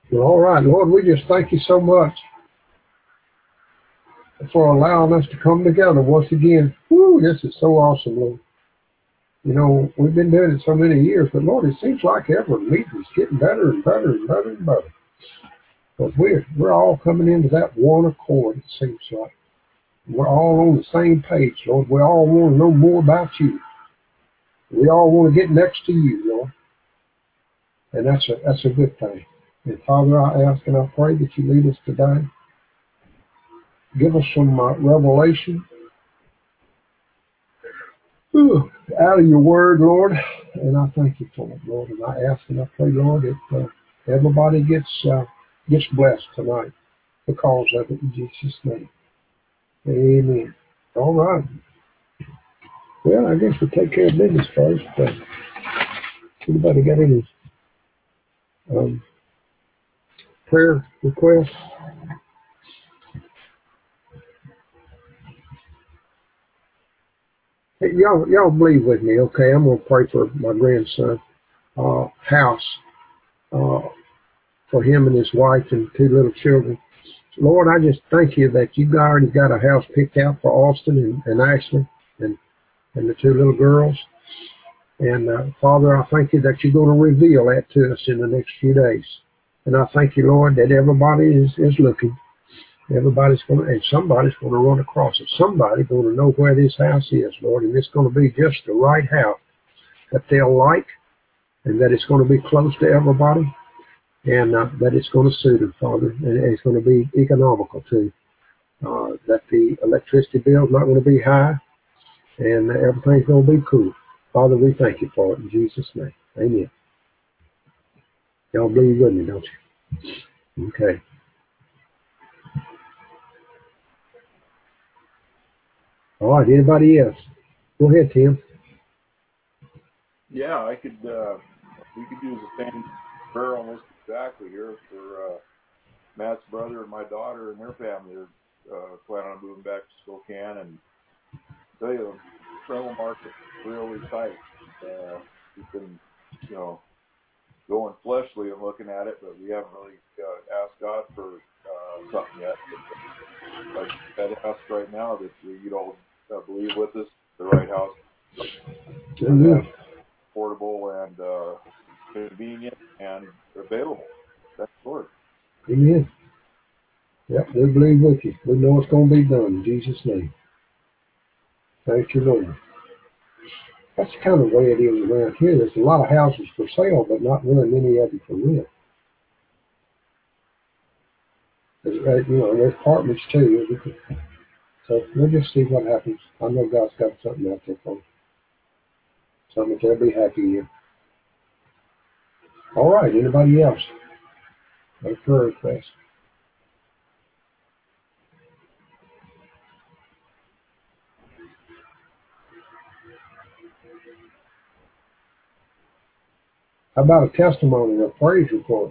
Well, all right, Lord, we just thank you so much for allowing us to come together once again. Woo, this is so awesome, Lord. You know, we've been doing it so many years, but Lord, it seems like every meeting is getting better and better and better and better. But we're all coming into that one accord, it seems like. We're all on the same page, Lord. We all want to know more about you. We all want to get next to you, Lord. And that's a good thing. And Father, I ask and I pray that you lead us today. Give us some revelation out of your word, Lord. And I thank you for it, Lord. And I ask and I pray, Lord, that everybody gets blessed tonight because of it in Jesus' name. Amen. All right. Well, I guess we'll take care of business first. Anybody got any prayer requests? Hey, y'all believe with me, okay? I'm gonna pray for my grandson, House, uh, for him and his wife and two little children. Lord, I just thank you that you already got a house picked out for Austin and Ashley and the two little girls. And Father, I thank you that you're going to reveal that to us in the next few days. And I thank you, Lord, that everybody is looking. Everybody's going to, and somebody's going to run across it. Somebody's going to know where this house is, Lord, and it's going to be just the right house that they'll like, and that it's going to be close to everybody, and that it's going to suit them, Father, and it's going to be economical too. That the electricity bill's not going to be high, and everything's going to be cool. Father, we thank you for it in Jesus' name. Amen. Y'all believe with me, don't you? Okay. All right. Anybody else? Go ahead, Tim. Yeah, we could use the same prayer almost exactly here for Matt's brother and my daughter and their family. They're planning on moving back to Spokane, and I tell you, the rental market's really tight. We've been, you know, going fleshly and looking at it, but we haven't really asked God for something yet. But I'd ask right now that you'd all believe with us the right house for them, Amen. affordable and convenient and available. That's Lord. Amen. Yep, we believe with you. We know it's going to be done in Jesus' name. Thank you, Lord. That's the kind of way it is around here. There's a lot of houses for sale, but not really many of them for rent. There's apartments too. So we'll just see what happens. I know God's got something out there for them. Something that they'll be happy in. All right, anybody else? Got a prayer request? How about a testimony or a praise report?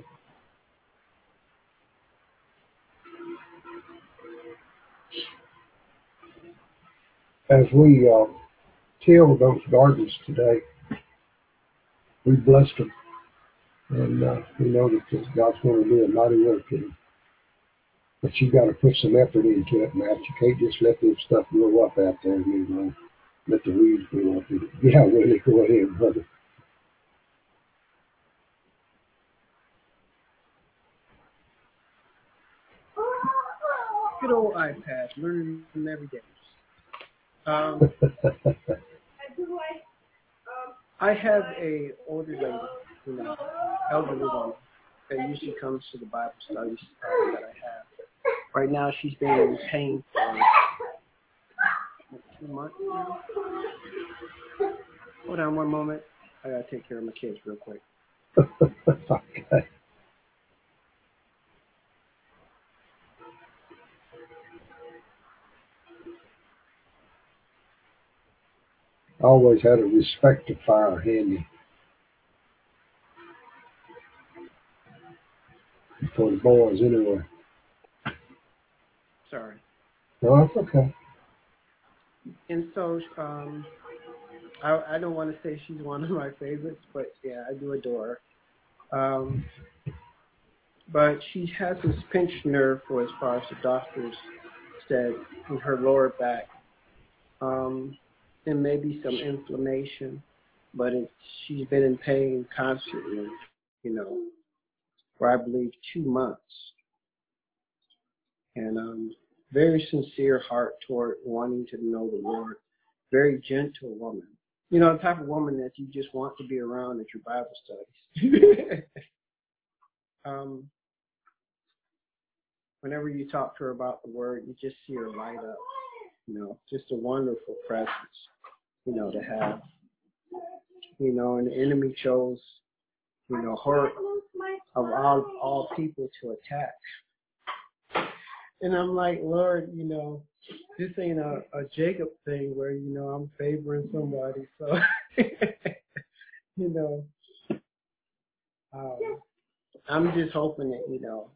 As we tilled those gardens today, we blessed them. And we know that God's going to do a mighty work in them. But you got to put some effort into it, Matt. You can't just let this stuff grow up out there, let the weeds grow up. Yeah, Willie, go ahead, brother. Good old iPad, learning them every day. I have a older lady, elderly woman that usually comes to the Bible studies that I have. Right now, she's been in pain for 2 months now. Hold on one moment. I gotta take care of my kids real quick. Okay. I always had a respect to fire handy for the boys anyway. Sorry. No, that's okay. And so, I don't want to say she's one of my favorites, but yeah, I do adore her. but she has this pinched nerve for as far as the doctors said in her lower back. And maybe some inflammation, but she's been in pain constantly, for I believe 2 months. And very sincere heart toward wanting to know the Lord. Very gentle woman. The type of woman that you just want to be around at your Bible studies. Whenever you talk to her about the Word, you just see her light up. Just a wonderful presence, to have. And the enemy chose, her of all people to attack. And I'm like, Lord, this ain't a Jacob thing where, I'm favoring somebody. So, I'm just hoping that,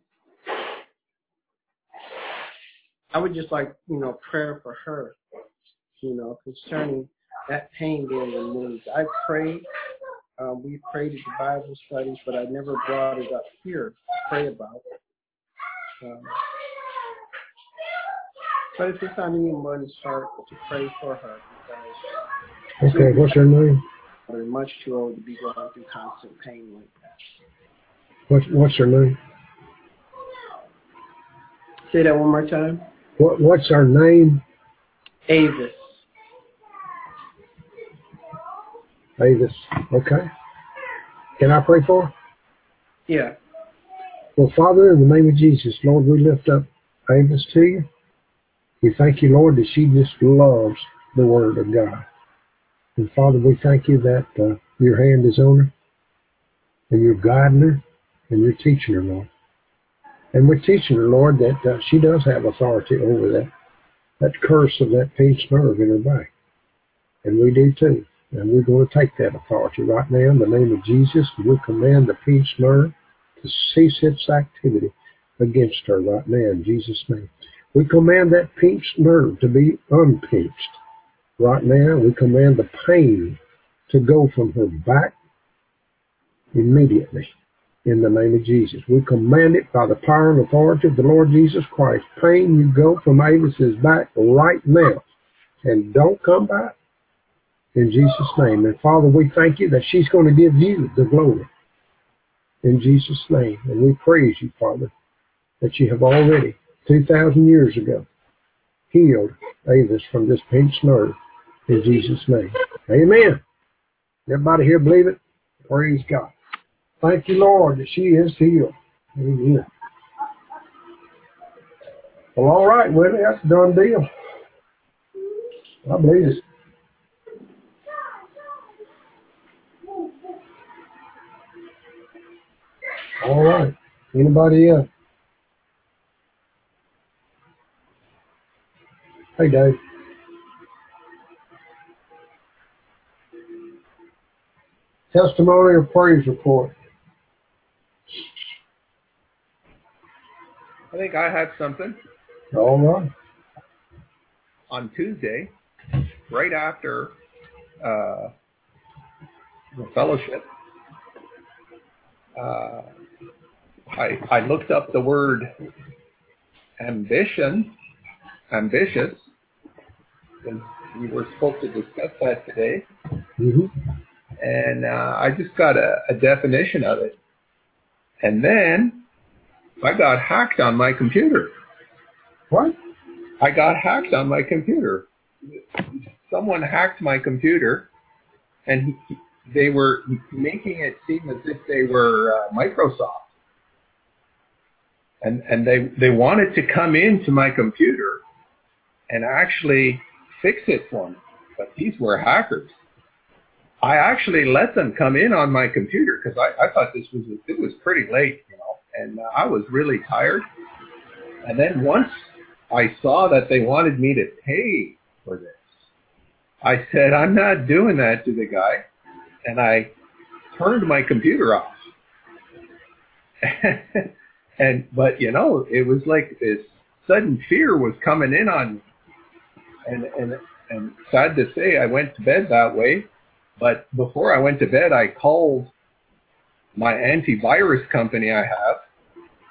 I would just like, prayer for her, concerning that pain being removed. I prayed, we prayed at the Bible studies, but I never brought it up here to pray about it. But if it's on anyone's heart to pray for her, because Okay, what's her name? They're much too old to be going through constant pain like that. What's her name? Say that one more time. What's her name? Avis. Avis. Okay. Can I pray for her? Yeah. Well, Father, in the name of Jesus, Lord, we lift up Avis to you. We thank you, Lord, that she just loves the Word of God. And Father, we thank you that your hand is on her, and you're guiding her, and you're teaching her, Lord. And we're teaching her, Lord, that she does have authority over that curse of that pinched nerve in her back. And we do too. And we're going to take that authority right now in the name of Jesus. And we command the pinched nerve to cease its activity against her right now in Jesus' name. We command that pinched nerve to be unpinched. Right now, we command the pain to go from her back immediately in the name of Jesus. We command it by the power and authority of the Lord Jesus Christ. Pain, you go from Avis's back right now and don't come back in Jesus' name. And Father, we thank you that she's going to give you the glory in Jesus' name. And we praise you, Father, that you have already 2,000 years ago healed Avis from this pinched nerve in Jesus' name. Amen. Everybody here believe it? Praise God. Thank you, Lord, that she is healed. Amen. Well, all right, Willie, that's a done deal. I believe it. All right. Anybody else? Hey, Dave. Testimony or praise report? I think I had something. All right. On Tuesday, right after the fellowship, I looked up the word ambitious, because we were supposed to discuss that today. Mm-hmm. And I just got a definition of it. And then I got hacked on my computer. What? I got hacked on my computer. Someone hacked my computer, and they were making it seem as if they were Microsoft. And they wanted to come into my computer and actually fix it for me. But these were hackers. I actually let them come in on my computer because I thought it was pretty late, and I was really tired. And then once I saw that they wanted me to pay for this, I said, I'm not doing that to the guy. And I turned my computer off. But it was like this sudden fear was coming in on me. And sad to say, I went to bed that way. But before I went to bed, I called my antivirus company I have,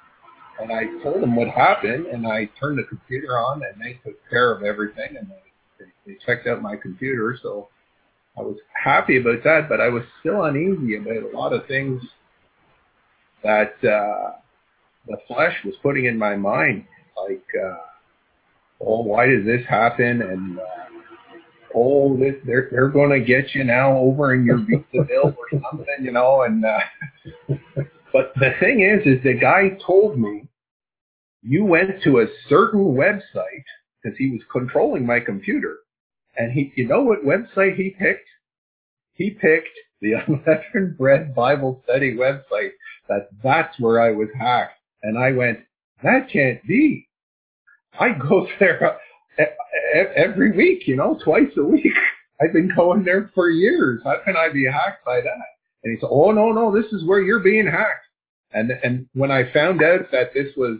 And I told them what happened, and I turned the computer on, and they took care of everything, and they checked out my computer. So I was happy about that, but I was still uneasy about a lot of things that the flesh was putting in my mind, like, oh, why did this happen? And oh, they're going to get you now over in your visa bill or something, you know. And but the thing is the guy told me, you went to a certain website, because he was controlling my computer, and you know what website he picked? He picked the Unleavened Bread Bible Study website. That's where I was hacked. And I went, that can't be. I go there every week, you know, twice a week. I've been going there for years. How can I be hacked by that? And he said, oh, no, this is where you're being hacked. And when I found out that this was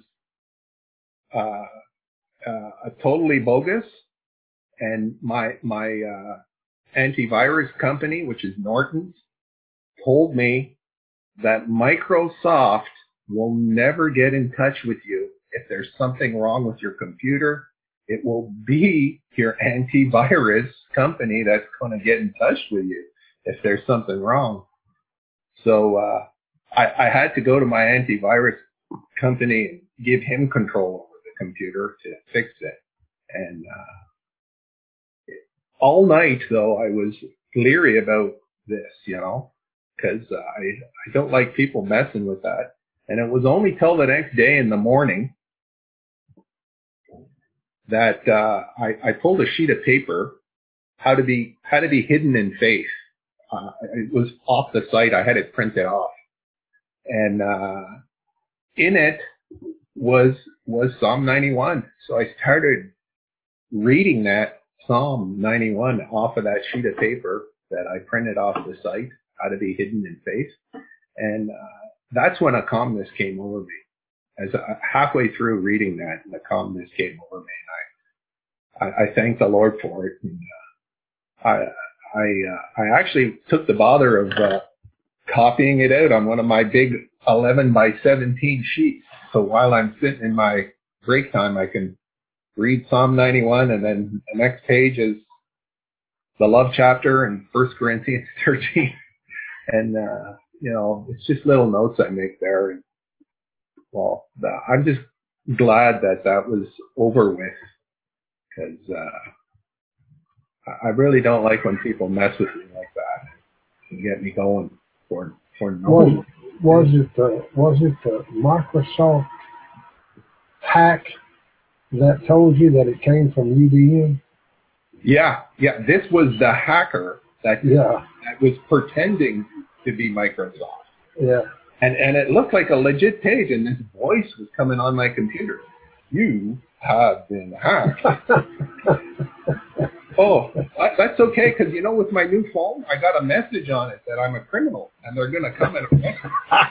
totally bogus, and my antivirus company, which is Norton's, told me that Microsoft will never get in touch with you if there's something wrong with your computer. It will be your antivirus company that's going to get in touch with you if there's something wrong. So I had to go to my antivirus company and give him control over the computer to fix it. And all night, though, I was leery about this, you know, because I don't like people messing with that. And it was only till the next day in the morning that I pulled a sheet of paper, how to be hidden in faith. It was off the site. I had it printed off, and in it was Psalm 91. So I started reading that Psalm 91 off of that sheet of paper that I printed off the site, how to be hidden in faith, and that's when a calmness came over me. As halfway through reading that, the calmness came over me, and I thank the Lord for it. And I actually took the bother of copying it out on one of my big 11 by 17 sheets. So while I'm sitting in my break time, I can read Psalm 91, and then the next page is the love chapter in 1 Corinthians 13. And, you know, it's just little notes I make there. And, well, I'm just glad that was over with, because I really don't like when people mess with me like that and get me going for no. Was it the Microsoft hack that told you that it came from UDN? Yeah. This was the hacker that was pretending to be Microsoft. Yeah. And it looked like a legit page, and this voice was coming on my computer. You have been hacked. Oh, that's okay, because, you know, with my new phone, I got a message on it that I'm a criminal, and they're going to come and arrest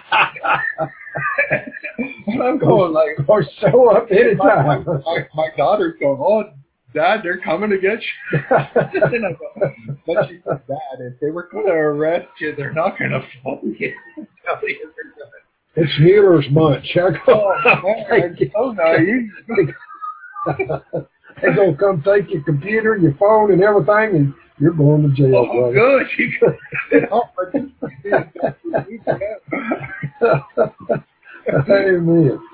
me. And I'm going like... Or show up anytime. My daughter's going, oh, Dad, they're coming to get you. And I go, but she said, Dad, if they were going to arrest you, they're not going to phone you. Tell you they're going to... It's Mueller's bunch. Oh, naive. They're going to come take your computer, your phone, and everything, and you're going to jail, brother. Good. You Amen.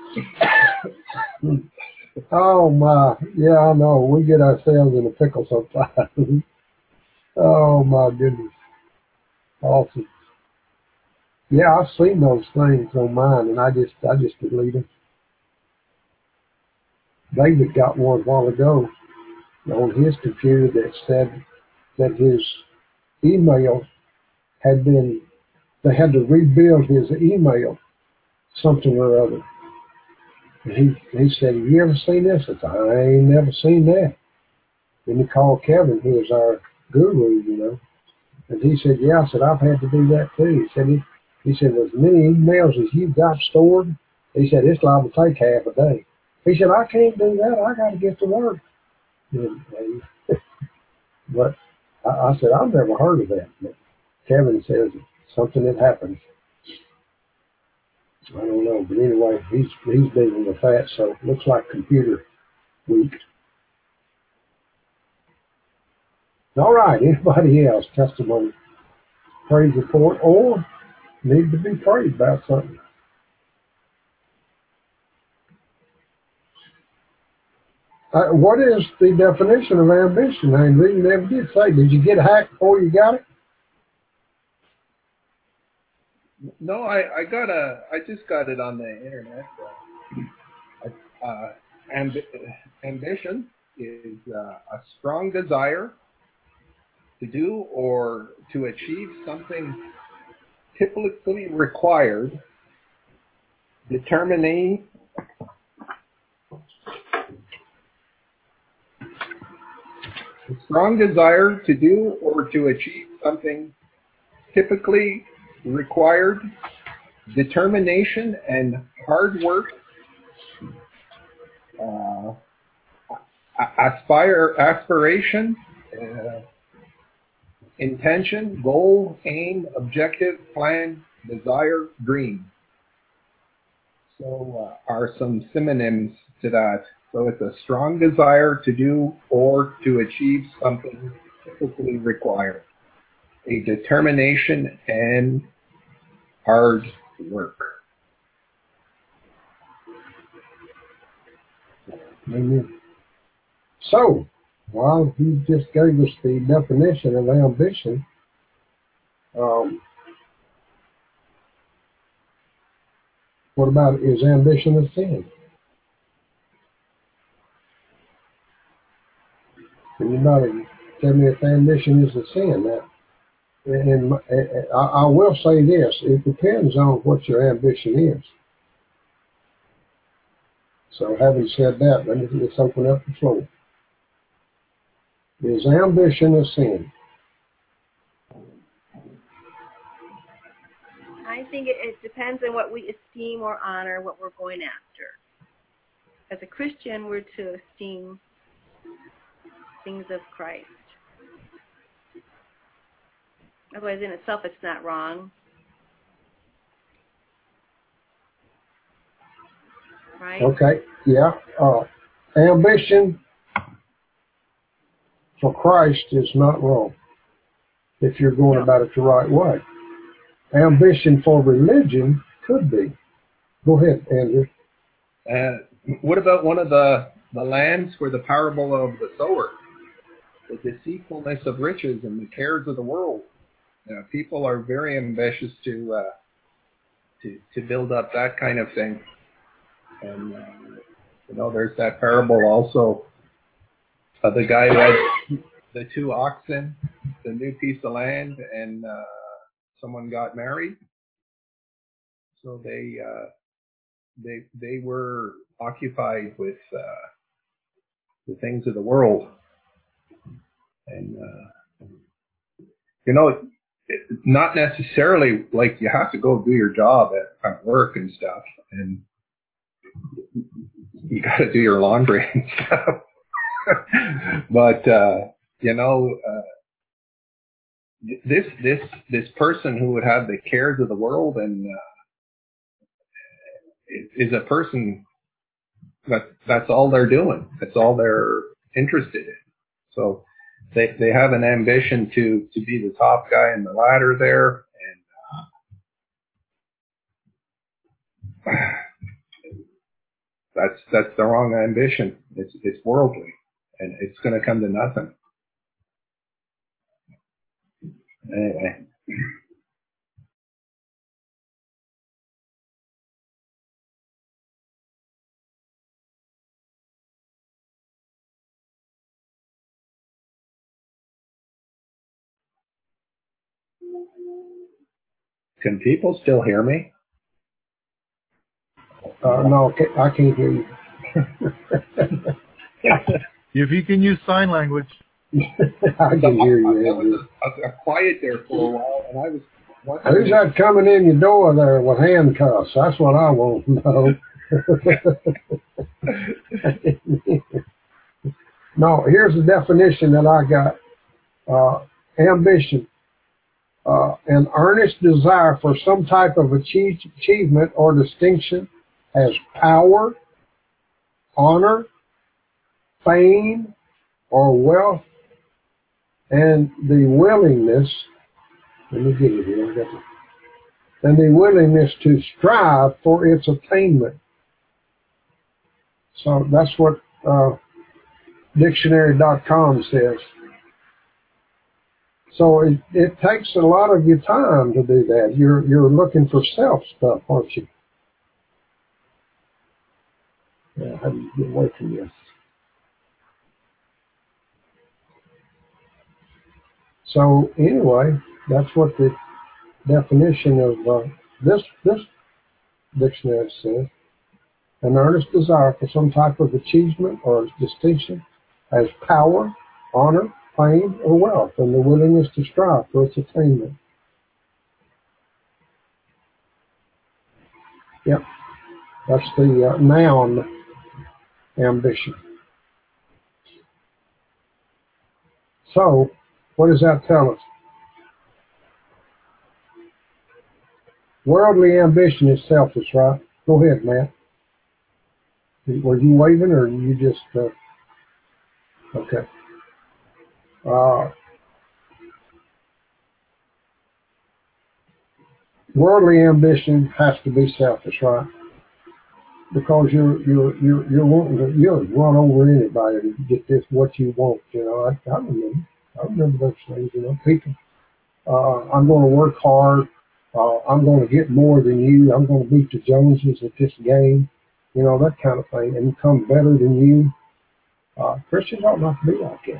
Oh, my. Yeah, I know. We get ourselves in a pickle sometimes. Oh, my goodness. Awesome. Yeah, I've seen those things on mine, and I just delete them. David got one a while ago on his computer that said that his email had been, they had to rebuild his email, something or other. And he said, have you ever seen this? I said, I ain't never seen that. Then he called Kevin, who is our guru, you know. And he said, yeah. I said, I've had to do that too. He said, as many emails as you've got stored, he said, it's liable to take half a day. He said, I can't do that. I got to get to work. But I said, I've never heard of that. But Kevin says it's something that happens. I don't know, but anyway, he's dealing with that, so it looks like computer week. All right, anybody else? Testimony, praise report, or need to be prayed about something? What is the definition of ambition? I mean, we never did say. Did you get hacked before you got it? No, I just got it on the internet. Ambition is a strong desire to do or to achieve something typically required, determining a strong desire to do or to achieve something typically required, determination and hard work, aspiration, intention, goal, aim, objective, plan, desire, dream. So are some synonyms to that. So it's a strong desire to do or to achieve something typically required, a determination and hard work. Amen. So, while he just gave us the definition of ambition, what about, is ambition a sin? Can anybody tell me if ambition is a sin? And I will say this, it depends on what your ambition is. So having said that, let's open up the floor. Is ambition a sin? I think it depends on what we esteem or honor, what we're going after. As a Christian, we're to esteem things of Christ. Otherwise, in itself, it's not wrong. Right? Okay, yeah. Ambition for Christ is not wrong if you're going about it the right way. Ambition for religion could be. Go ahead, Andrew. What about one of the lands where the parable of the sower, the deceitfulness of riches and the cares of the world? People are very ambitious to build up that kind of thing. And there's that parable also of the guy who had the 2 oxen, the new piece of land, and someone got married. So they were occupied with the things of the world, and not necessarily like you have to go do your job at work and stuff, and you got to do your laundry and stuff. But this person who would have the cares of the world and is a person that's all they're doing. That's all they're interested in. So they have an ambition to be the top guy in the ladder there, and that's the wrong ambition. It's worldly, and it's going to come to nothing. Anyway. Can people still hear me? No, I can't hear you. If you can use sign language. I can hear you, Andrew. I was quiet there for a while, and I was who's that coming in your door there with handcuffs? That's what I want to know. No, here's the definition that I got. Ambition. An earnest desire for some type of achievement or distinction as power, honor, fame, or wealth, and the willingness, let me get it here, and the willingness to strive for its attainment. So that's what dictionary.com says. So it takes a lot of your time to do that. You're looking for self stuff, aren't you? Yeah, how do you get away from this? So anyway, that's what the definition of this dictionary says. An earnest desire for some type of achievement or distinction as power, honor, fame, or wealth, and the willingness to strive for its attainment. Yep, that's the noun ambition. So, what does that tell us? Worldly ambition is selfish, right? Go ahead, Matt. Were you waving, or you just... okay. Worldly ambition has to be selfish, right? Because you're wanting to, you'll run over anybody to get this what you want. You know, I remember those things. You know, people. I'm going to work hard. I'm going to get more than you. I'm going to beat the Joneses at this game. You know, that kind of thing, and become better than you. Christians ought not to be like that.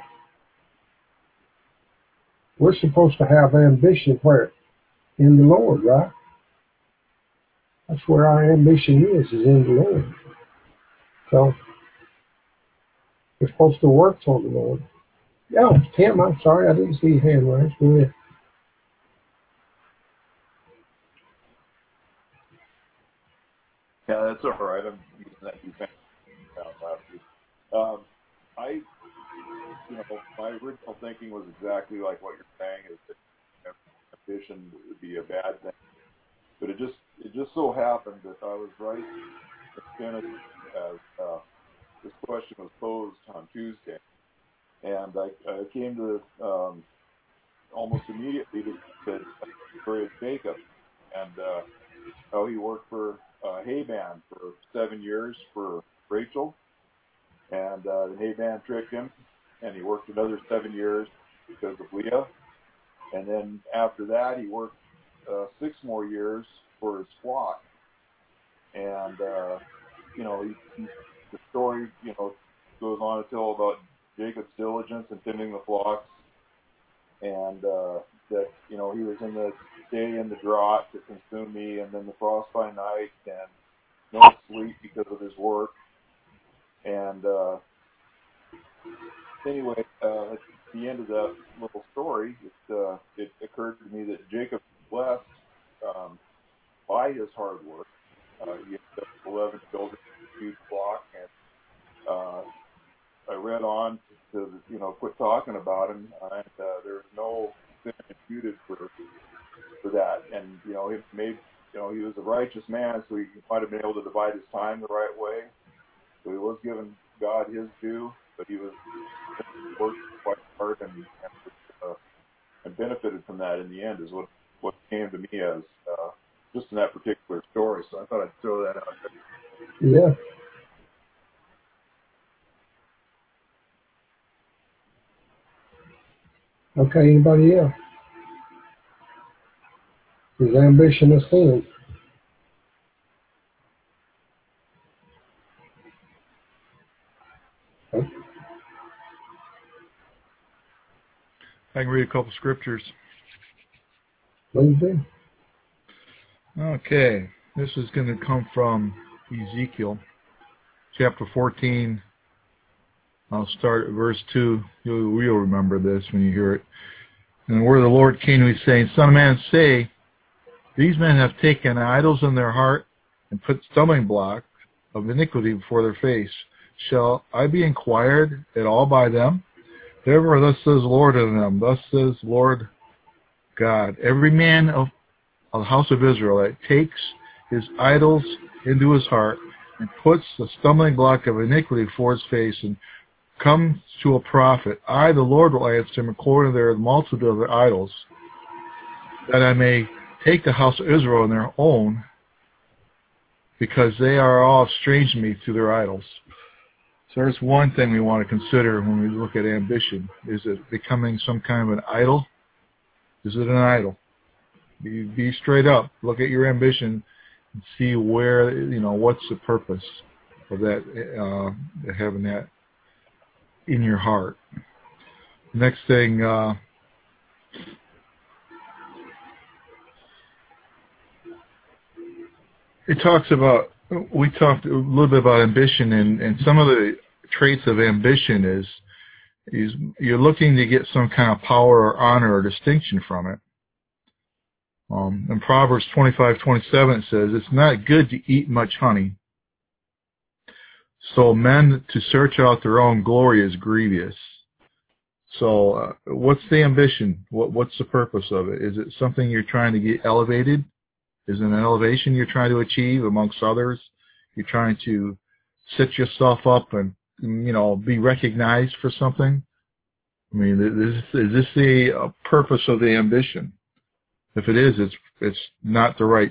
We're supposed to have ambition where? In the Lord, right? That's where our ambition is in the Lord. So, we're supposed to work for the Lord. Yeah, Tim, I'm sorry, I didn't see your hand raised. Go ahead. Yeah, that's all right. I'm using that defense last week. My original thinking was exactly like what you're saying, is that ambition would be a bad thing. But it just so happened that I was right as this question was posed on Tuesday, and I came to almost immediately to the story of Jacob, and how he worked for Laban for 7 years for Rachel, and Laban tricked him, and he worked another 7 years because of Leah, and then after that he worked 6 more years for his flock, and the story goes on to tell about Jacob's diligence in tending the flocks, and that he was in the day in the drought that consumed me, and then the frost by night, and no sleep because of his work. And anyway, at the end of that little story, it occurred to me that Jacob was blessed by his hard work. He had 11 children, a huge flock, and I read on to quit talking about him, and there's no sin imputed for that. And he made he was a righteous man, so he might have been able to divide his time the right way. So he was giving God his due, but he was worked quite hard and benefited from that in the end, is what came to me as just in that particular story. So I thought I'd throw that out there. Yeah. Okay, anybody else? Is ambition a sin? Okay. I can read a couple scriptures. Please do. Okay, this is going to come from Ezekiel, chapter 14. I'll start at verse 2. You'll remember this when you hear it. And where the Lord came to me, saying, Son of man, say, these men have taken idols in their heart and put stumbling blocks of iniquity before their face. Shall I be inquired at all by them? Therefore thus says the Lord unto them, thus says the Lord God. Every man of the house of Israel that takes his idols into his heart and puts the stumbling block of iniquity before his face and comes to a prophet, I, the Lord, will answer him according to their multitude of their idols, that I may take the house of Israel in their own, because they are all estranged from me through their idols. So there's one thing we want to consider when we look at ambition. Is it becoming some kind of an idol? Is it an idol? Be straight up. Look at your ambition and see where, what's the purpose of that, having that in your heart. Next thing, we talked a little bit about ambition, and some of the traits of ambition is you're looking to get some kind of power or honor or distinction from it. In Proverbs 25:27 it says, it's not good to eat much honey, so men to search out their own glory is grievous. So what's the ambition? What's the purpose of it? Is it something you're trying to get elevated? Is it an elevation you're trying to achieve amongst others? You're trying to set yourself up and, be recognized for something? I mean, is this the purpose of the ambition? If it is, it's not the right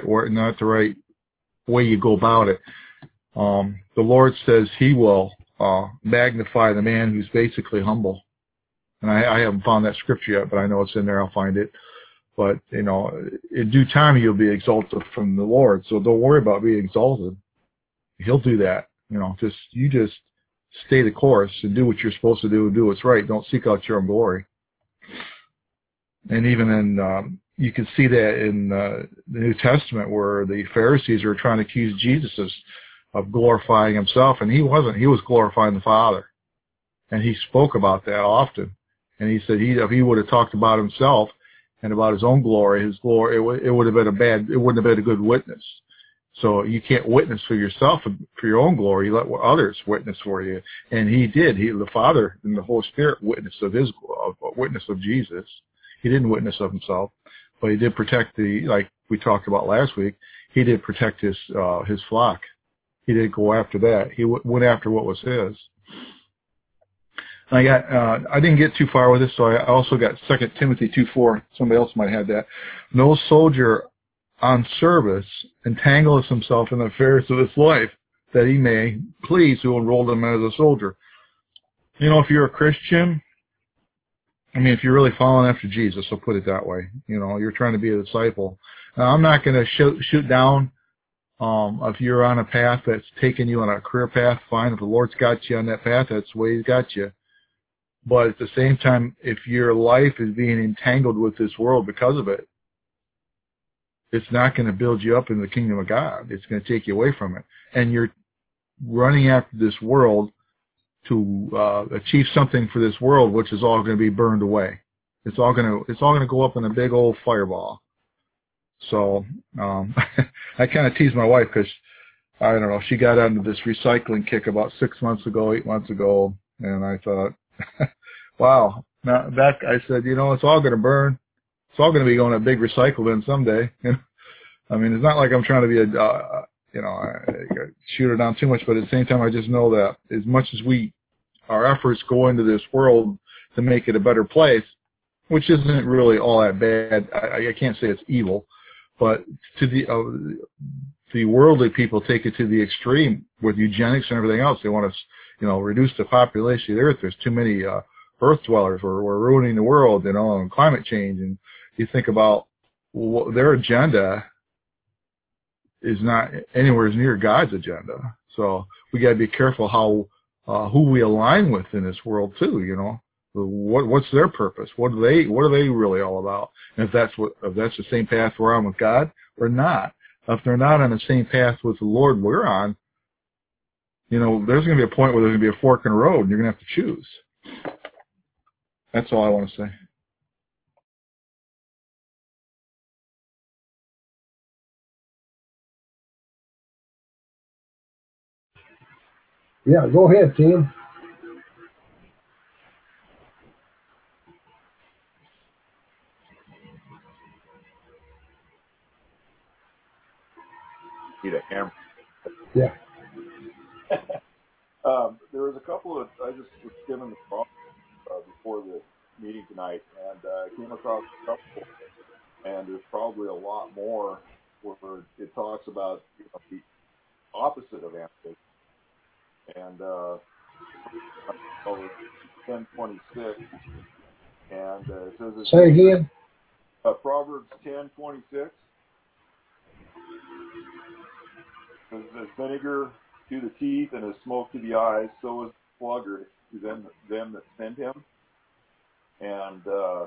way you go about it. The Lord says He will magnify the man who's basically humble. And I haven't found that scripture yet, but I know it's in there. I'll find it. But, in due time you'll be exalted from the Lord. So don't worry about being exalted. He'll do that. You just stay the course and do what you're supposed to do and do what's right. Don't seek out your own glory. And even in, you can see that in the New Testament where the Pharisees are trying to accuse Jesus of glorifying himself, and he wasn't. He was glorifying the Father. And he spoke about that often. And he said if he would have talked about himself and about his own glory, it would have been it wouldn't have been a good witness. So you can't witness for yourself for your own glory. You let others witness for you. And he did. The Father and the Holy Spirit witnessed witness of Jesus. He didn't witness of himself, but he did protect like we talked about last week, he did protect his flock. He did go after that. He went after what was his. I didn't get too far with this, so I also got 2 Timothy 2:4. Somebody else might have that. No soldier on service entangles himself in the affairs of this life, that he may please who enrolled him as a soldier. If you're a Christian, if you're really following after Jesus, I'll put it that way. You're trying to be a disciple. Now, I'm not going to shoot down if you're on a path that's taking you on a career path. Fine. If the Lord's got you on that path, that's the way He's got you. But at the same time, if your life is being entangled with this world because of it, it's not going to build you up in the kingdom of God. It's going to take you away from it. And you're running after this world to achieve something for this world, which is all going to be burned away. It's all going to go up in a big old fireball. So I kind of tease my wife because I don't know, she got onto this recycling kick about 8 months ago, and I thought, wow. Now that I said, it's all going to burn. It's all going to be going to big recycle bin someday. It's not like I'm trying to be shoot it down too much, but at the same time, I just know that as much as our efforts go into this world to make it a better place, which isn't really all that bad. I can't say it's evil, but to the worldly people take it to the extreme with eugenics and everything else. They want to, reduce the population of the earth. There's too many earth dwellers. We're ruining the world, and climate change. And you think about their agenda is not anywhere near God's agenda. So we got to be careful who we align with in this world too. What's their purpose? What are they really all about? And if that's the same path we're on with God or not. If they're not on the same path with the Lord we're on, there's going to be a point where there's going to be a fork in the road, and you're going to have to choose. That's all I want to say. Yeah, go ahead, Tim. to hammer. Yeah. There was a couple of, I just was skimming the Proverbs before the meeting tonight, and I came across a couple, and there's probably a lot more where it talks about the opposite of ambition. And Proverbs 10:26, and it says, Say again. Proverbs 10:26 says, "As vinegar to the teeth and as smoke to the eyes, so is the sluggard to them that send him." And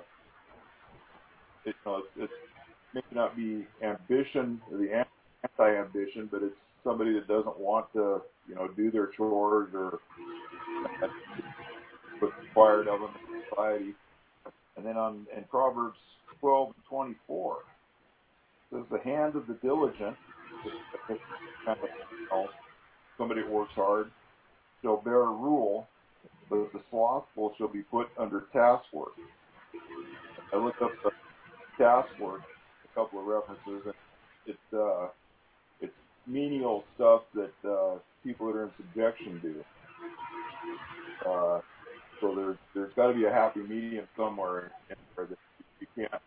it may not be ambition, the anti-ambition, but it's somebody that doesn't want to, do their chores or what's required of them in society. And then in Proverbs 12:24, it says, "The hand of the diligent," somebody that works hard, "shall bear rule, but the slothful shall be put under taskwork." I looked up the taskwork, a couple of references, and it's menial stuff that people that are in subjection do. So there's got to be a happy medium somewhere in there that you can't,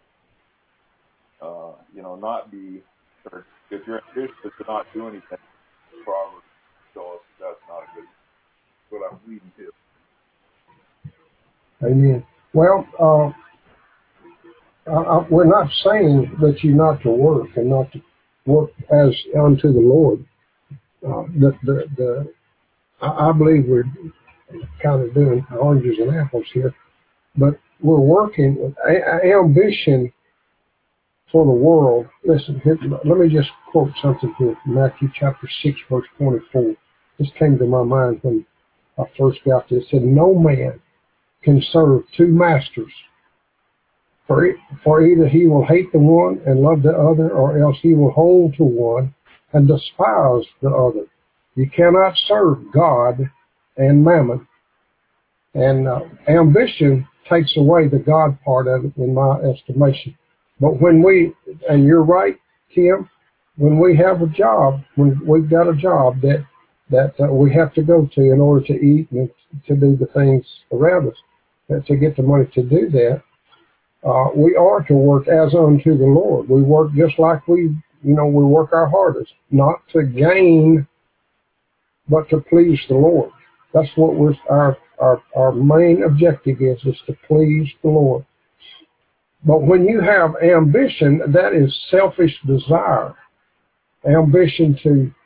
not be, or if you're ambitious to not do anything, Proverbs tell us that's not a good. What I'm leading to. Amen. Well, we're not saying that you're not to work and not to work as unto the Lord. I believe we're kind of doing oranges and apples here, but we're working with ambition for the world. Listen, here, let me just quote something here from Matthew chapter 6, verse 24. This came to my mind when I first got this. It said, "No man can serve two masters, for either he will hate the one and love the other, or else he will hold to one and despise the other. You cannot serve God and mammon." And ambition takes away the God part of it, in my estimation. But and you're right, Tim, when we have a job, when we've got a job that we have to go to in order to eat and to do the things around us, to get the money to do that, we are to work as unto the Lord. We work just like we work our hardest, not to gain, but to please the Lord. That's what our main objective is to please the Lord. But when you have ambition, that is selfish desire, ambition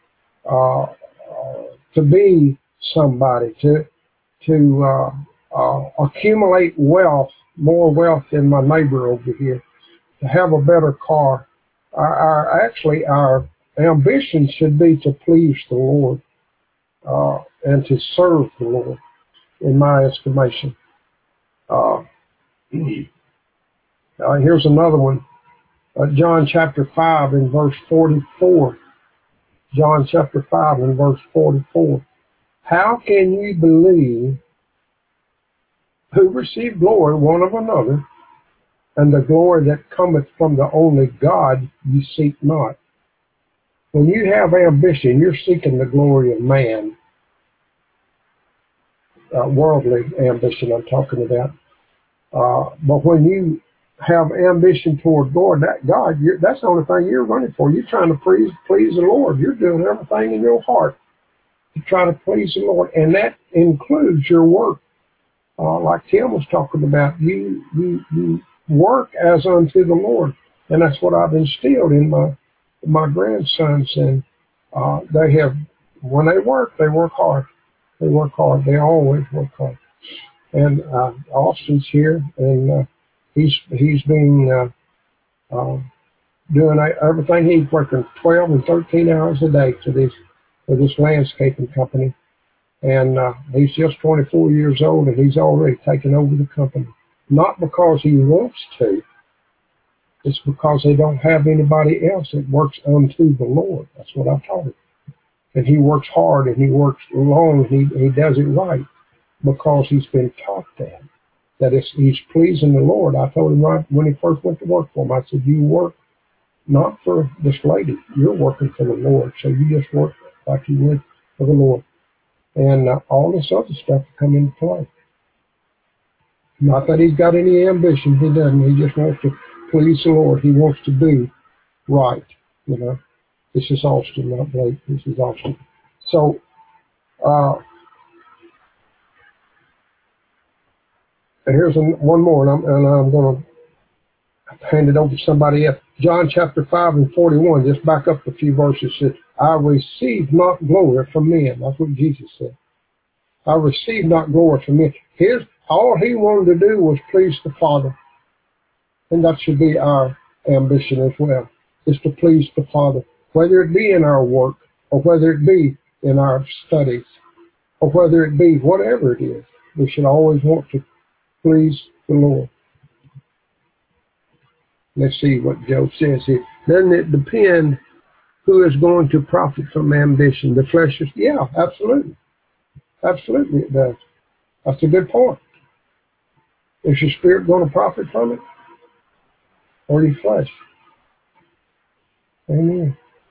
to be somebody, to accumulate wealth, more wealth than my neighbor over here, to have a better car. Our ambition should be to please the Lord and to serve the Lord, in my estimation. Here's another one. John chapter 5 and verse 44. John chapter 5 and verse 44. "How can ye believe who receive glory one of another, and the glory that cometh from the only God ye seek not?" When you have ambition, you're seeking the glory of man. Worldly ambition I'm talking about. But when you have ambition toward God, that's the only thing you're running for. You're trying to please the Lord. You're doing everything in your heart to try to please the Lord, and that includes your work. Like Tim was talking about, you work as unto the Lord, and that's what I've instilled in my grandsons. And they have, when they work hard. They work hard. They always work hard. And Austin's here, and he's been doing everything. He's working 12 and 13 hours a day for this landscaping company. And he's just 24 years old, and he's already taken over the company. Not because he wants to. It's because they don't have anybody else that works unto the Lord. That's what I taught him. And he works hard, and he works long, and he does it right because he's been taught that he's pleasing the Lord. I told him right when he first went to work for him, I said, "You work not for this lady. You're working for the Lord, so you just work like you would for the Lord. And all this other stuff will come into play. Not that he's got any ambition. He doesn't. He just wants to please the Lord. He wants to do right. You know, this is Austin, not Blake. This is Austin. So, here's one more, and I'm going to hand it over to somebody else. John chapter 5 and 41. Just back up a few verses. Said, I receive not glory from men. That's what Jesus said. I receive not glory from men. All he wanted to do was please the Father. And that should be our ambition as well, is to please the Father, whether it be in our work, or whether it be in our studies, or whether it be whatever it is. We should always want to please the Lord. Let's see what Job says here. Doesn't it depend who is going to profit from ambition? The flesh is, yeah, absolutely. Absolutely it does. That's a good point. Is your spirit going to profit from it? Or your flesh? Amen.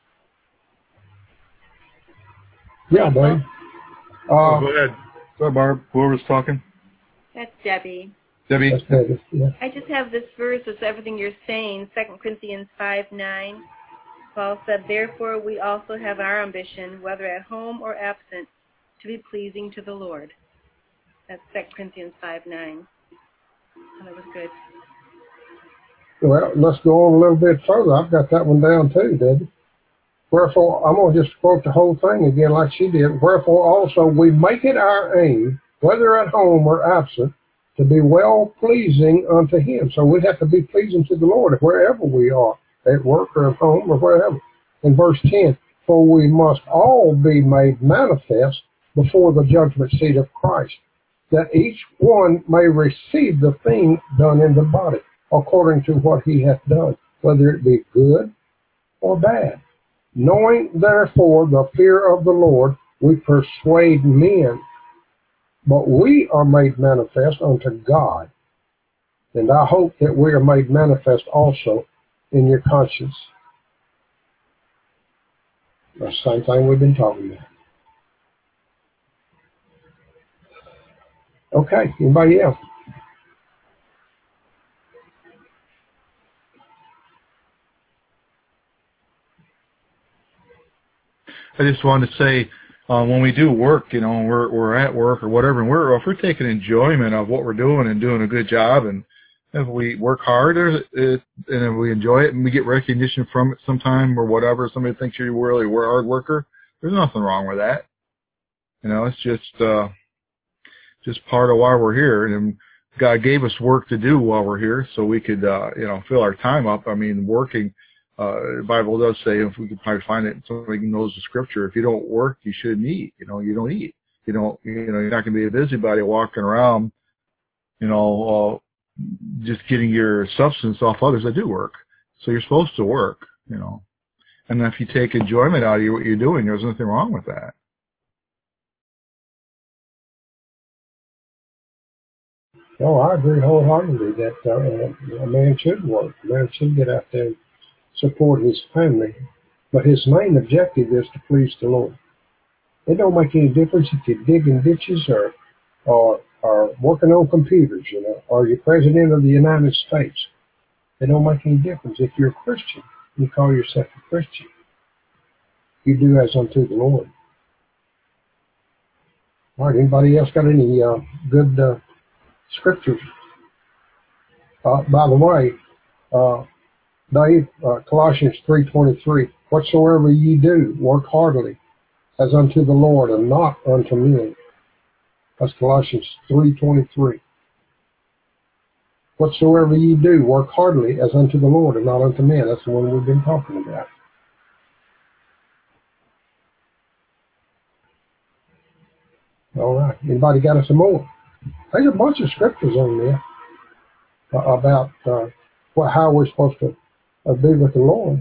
Yeah, babe. Go ahead. Go ahead, Barb. Whoever's talking. That's Debbie. Debbie. That's Debbie, yeah. I just have this verse with everything you're saying, 2 Corinthians 5:9. Paul said, therefore we also have our ambition, whether at home or absent, to be pleasing to the Lord. That's 2 Corinthians 5:9. Oh, that was good. Well, let's go on a little bit further. I've got that one down too, Debbie. Wherefore, I'm going to just quote the whole thing again like she did. Wherefore also we make it our aim, whether at home or absent, to be well pleasing unto him. So we have to be pleasing to the Lord wherever we are, at work or at home or wherever. In verse 10, for we must all be made manifest before the judgment seat of Christ, that each one may receive the thing done in the body, according to what he hath done, whether it be good or bad. Knowing therefore the fear of the Lord, we persuade men, but we are made manifest unto God. And I hope that we are made manifest also in your conscience. That's the same thing we've been talking about. Okay, anybody else? I just wanted to say, when we do work, you know, we're at work or whatever, and if we're taking enjoyment of what we're doing and doing a good job, and if we work hard and if we enjoy it and we get recognition from it sometime or whatever, somebody thinks you're really a hard worker, there's nothing wrong with that. You know, it's just part of why we're here, and God gave us work to do while we're here, so we could, fill our time up. I mean, working. The Bible does say, if we could probably find it, somebody knows the scripture, if you don't work, you shouldn't eat. You know, you don't eat. You're not going to be a busybody walking around, just getting your substance off others that do work. So you're supposed to work, and if you take enjoyment out of what you're doing, there's nothing wrong with that. No, I agree wholeheartedly that a man should work. A man should get out there and support his family. But his main objective is to please the Lord. It don't make any difference if you're digging ditches or working on computers, or you're president of the United States. It don't make any difference. If you're a Christian, you call yourself a Christian. You do as unto the Lord. All right, anybody else got any good scriptures? By the way, Dave, Colossians 3:23, whatsoever ye do, work heartily, as unto the Lord and not unto men. That's Colossians 3:23. Whatsoever ye do, work heartily, as unto the Lord and not unto men. That's the one we've been talking about. All right. Anybody got us some more? There's a bunch of scriptures on there about how we're supposed to be with the Lord.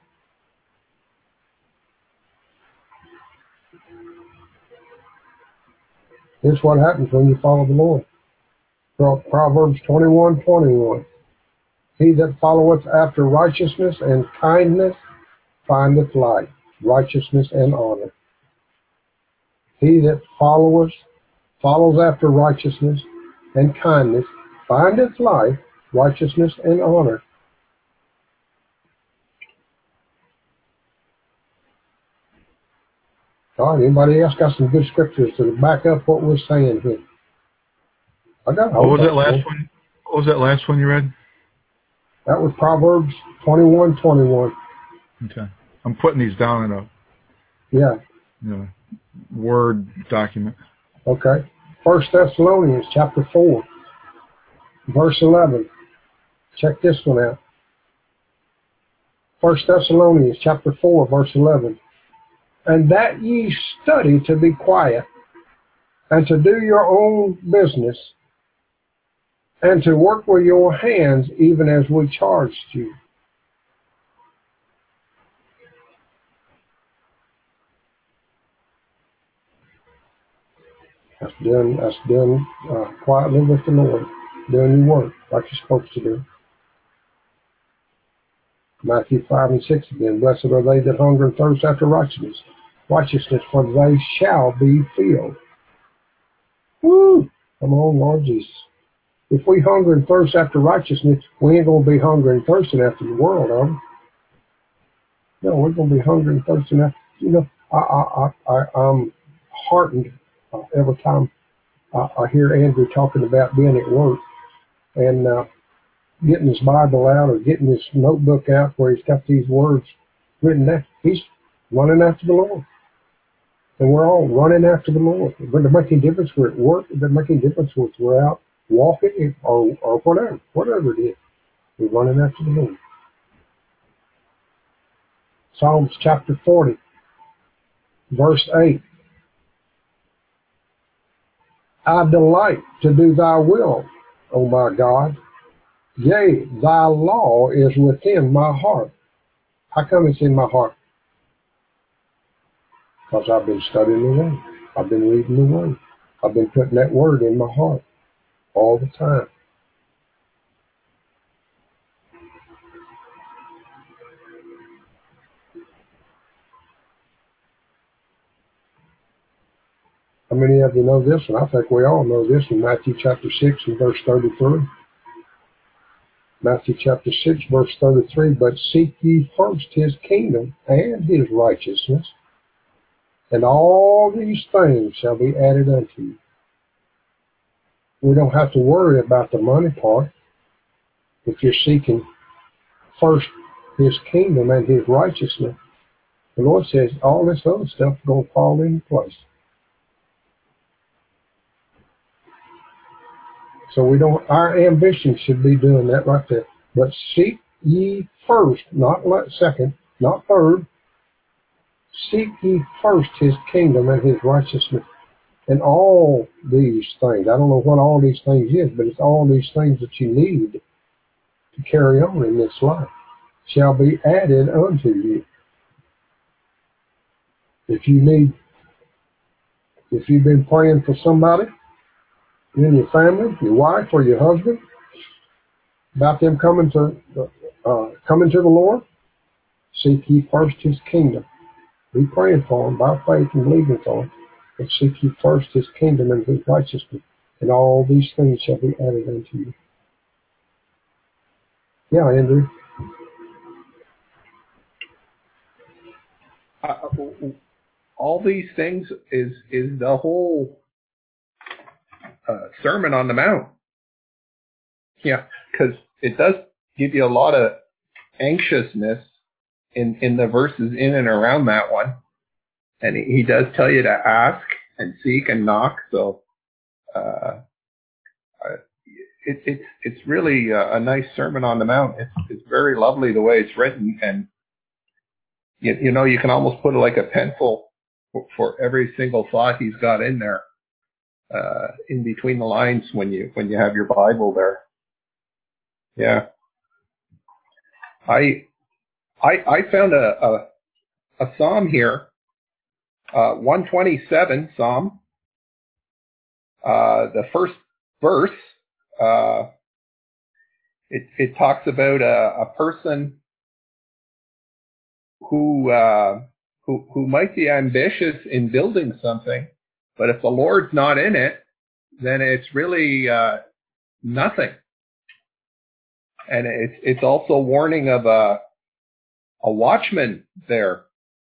Here's what happens when you follow the Lord. Proverbs 21:21. He that followeth after righteousness and kindness findeth life, righteousness, and honor. He that follows after righteousness and kindness findeth life, righteousness, and honor. All right, anybody else got some good scriptures to back up what we're saying here? What was that last one? What was that last one you read? That was Proverbs 21:21. Okay. I'm putting these down in a Word document. Okay. 1 Thessalonians chapter 4, verse 11. Check this one out. 1 Thessalonians chapter 4, verse 11. And that ye study to be quiet, and to do your own business, and to work with your hands, even as we charged you. That's done quietly with the Lord, doing your work like you're supposed to do. Matthew 5 and 6 again. Blessed are they that hunger and thirst after righteousness, for they shall be filled. Woo! Come on, Lord Jesus. If we hunger and thirst after righteousness, we ain't going to be hungry and thirsting after the world, are we? No, we're going to be hungry and thirsting after. I'm heartened every time I hear Andrew talking about being at work and getting his Bible out or getting his notebook out where he's got these words written down. He's running after the Lord. And we're all running after the Lord. It doesn't make any difference we're at work. It doesn't make any difference if we're out walking or whatever it is. We're running after the Lord. Psalms chapter 40, verse 8. I delight to do thy will, O my God. Yea, thy law is within my heart. How come it's in my heart? Because I've been studying the Word. I've been reading the Word. I've been putting that Word in my heart all the time. How many of you know this one? I think we all know this in Matthew chapter 6 and verse 33. Matthew chapter 6, verse 33. But seek ye first his kingdom and his righteousness, and all these things shall be added unto you. We don't have to worry about the money part if you're seeking first his kingdom and his righteousness. The Lord says all this other stuff is going to fall into place. So our ambition should be doing that right there. But seek ye first, not second, not third. Seek ye first his kingdom and his righteousness. And all these things, I don't know what all these things is, but it's all these things that you need to carry on in this life shall be added unto you. If you've been praying for somebody in your family, your wife or your husband, about them coming to the Lord, seek ye first his kingdom. Be praying for them by faith and believing for them. And seek ye first his kingdom and his righteousness, and all these things shall be added unto you. Yeah, Andrew. All these things is the whole Sermon on the Mount. Yeah, because it does give you a lot of anxiousness in the verses in and around that one. And he does tell you to ask and seek and knock. So it's really a nice Sermon on the Mount. It's very lovely the way it's written, and you know you can almost put like a pencil for every single thought he's got in there, in between the lines when you have your Bible there. Yeah, I found a psalm here, 127 Psalm, the first verse. it talks about a person who might be ambitious in building something, but if the Lord's not in it, then it's really nothing. And it's also warning of a watchman there.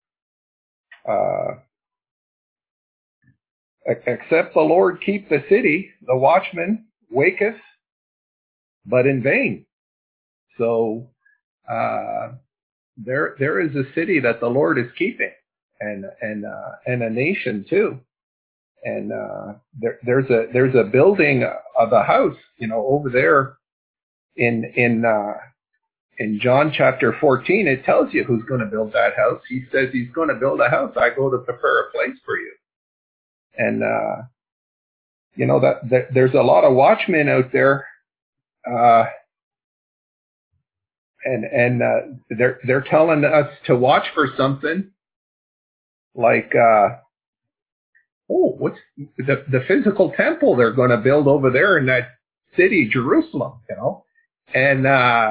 Except the Lord keep the city, the watchman waketh, but in vain. So there is a city that the Lord is keeping, and a nation too. And there's a building of a house, over there in John chapter 14. It tells you who's going to build that house. He says he's going to build a house. I go to prepare a place for you. And that there's a lot of watchmen out there, and they're telling us to watch for something like what's the physical temple they're going to build over there in that city, Jerusalem, and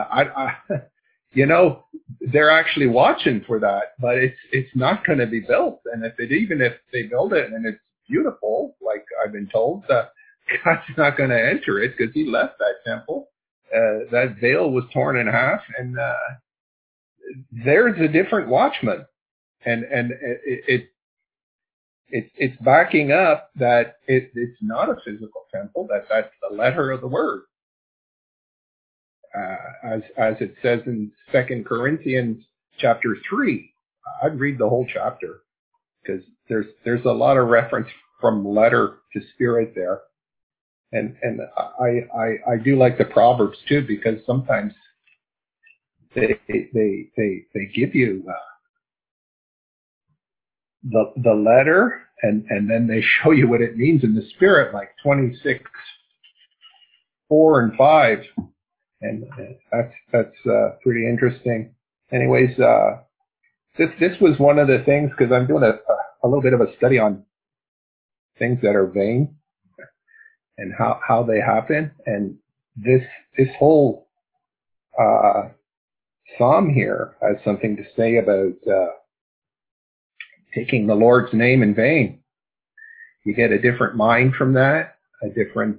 they're actually watching for that, but it's not going to be built. And if they build it and it's beautiful, like I've been told, God's not going to enter it because he left that temple. That veil was torn in half, and there's a different watchman, and it's backing up that it's not a physical temple. That's the letter of the word, as it says in 2 Corinthians chapter 3. I'd read the whole chapter because there's a lot of reference from letter to spirit there. And I do like the Proverbs too, because sometimes they give you the letter and then they show you what it means in the spirit, like 26:4-5, and that's pretty interesting. Anyways, this was one of the things, because I'm doing a little bit of a study on things that are vain and how they happen. And this whole psalm here has something to say about taking the Lord's name in vain. You get a different mind from that, a different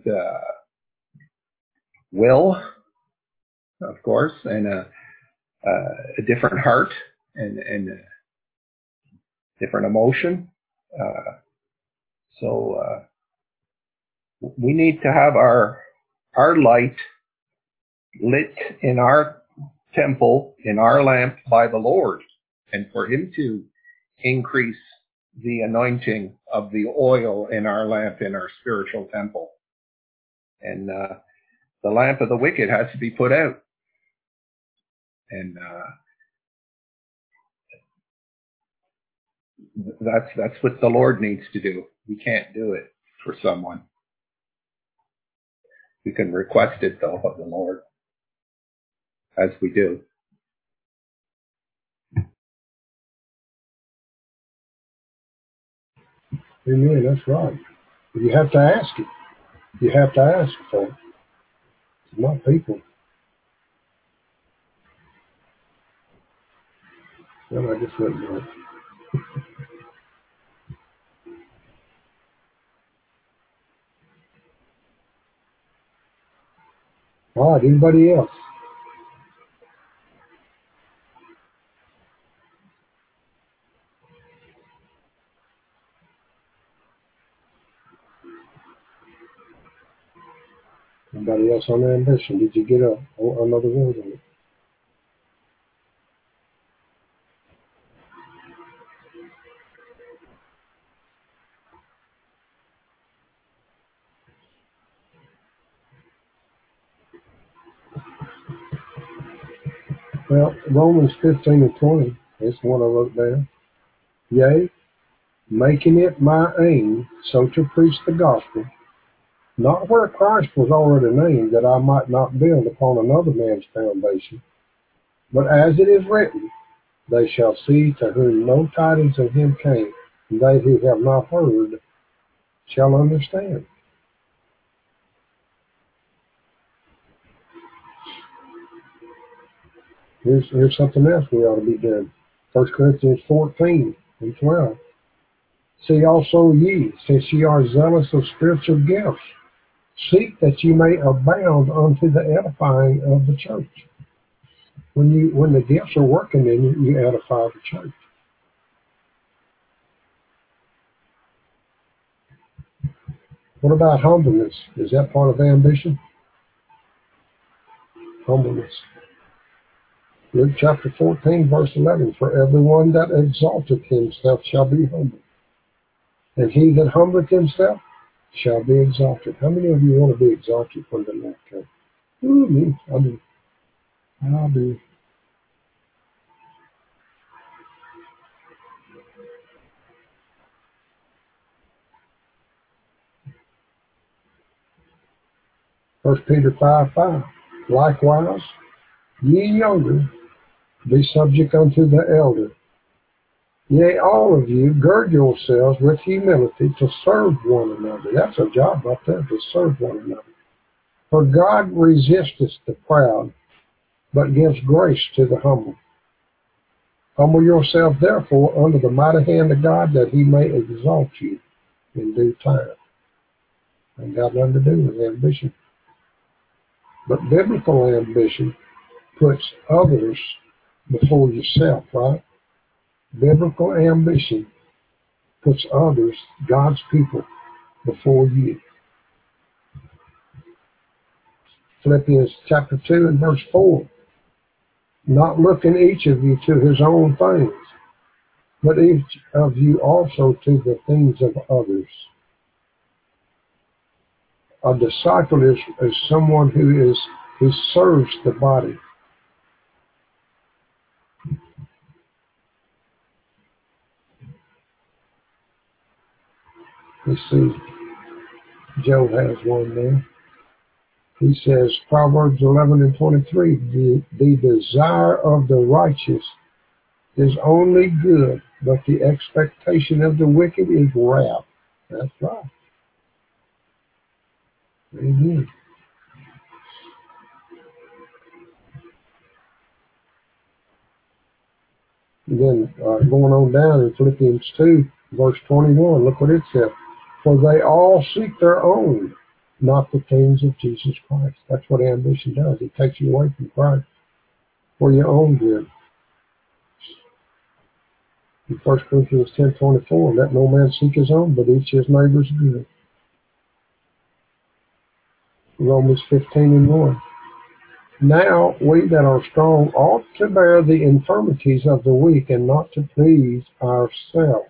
will, of course, and a different heart and a different emotion. So we need to have our light lit in our temple, in our lamp by the Lord, and for him to increase the anointing of the oil in our lamp, in our spiritual temple. And the lamp of the wicked has to be put out. And that's what the Lord needs to do. We can't do it for someone. We can request it, though, of the Lord, as we do. Amen, that's right. You have to ask it. You have to ask for it. It's not people. Well, I just wouldn't know. All right, anybody else? Anybody else on their ambition? Did you get another word on it? Well, Romans 15:20 is one I wrote down. Yea, making it my aim so to preach the gospel, not where Christ was already named, that I might not build upon another man's foundation, but as it is written, they shall see to whom no tidings of him came, and they who have not heard shall understand. Here's something else we ought to be doing. 1 Corinthians 14 and 12. See also ye, since ye are zealous of spiritual gifts, seek that ye may abound unto the edifying of the church. When the gifts are working in you, you edify the church. What about humbleness? Is that part of ambition? Humbleness. Luke chapter 14, verse 11. For everyone that exalteth himself shall be humbled, and he that humbleth himself shall be exalted. How many of you want to be exalted when the Lord comes? Ooh, me. I do. I do. First Peter 5:5. Likewise, ye younger, be subject unto the elder. Yea, all of you, gird yourselves with humility to serve one another. That's a job right there, to serve one another. For God resisteth the proud, but gives grace to the humble. Humble yourself, therefore, under the mighty hand of God, that he may exalt you in due time. Ain't got nothing to do with ambition. But biblical ambition puts others before yourself, right? Biblical ambition puts others, God's people, before you. Philippians chapter 2 and verse 4. Not looking each of you to his own things, but each of you also to the things of others. A disciple is someone who serves the body. Let's see. Joe has one there. He says, Proverbs 11 and 23, the desire of the righteous is only good, but the expectation of the wicked is wrath. That's right. Amen. And then going on down in Philippians 2, verse 21, look what it says. For they all seek their own, not the things of Jesus Christ. That's what ambition does. It takes you away from Christ for your own good. In 1 Corinthians 10:24, let no man seek his own, but each his neighbor's good. Romans 15 and 1. Now we that are strong ought to bear the infirmities of the weak and not to please ourselves.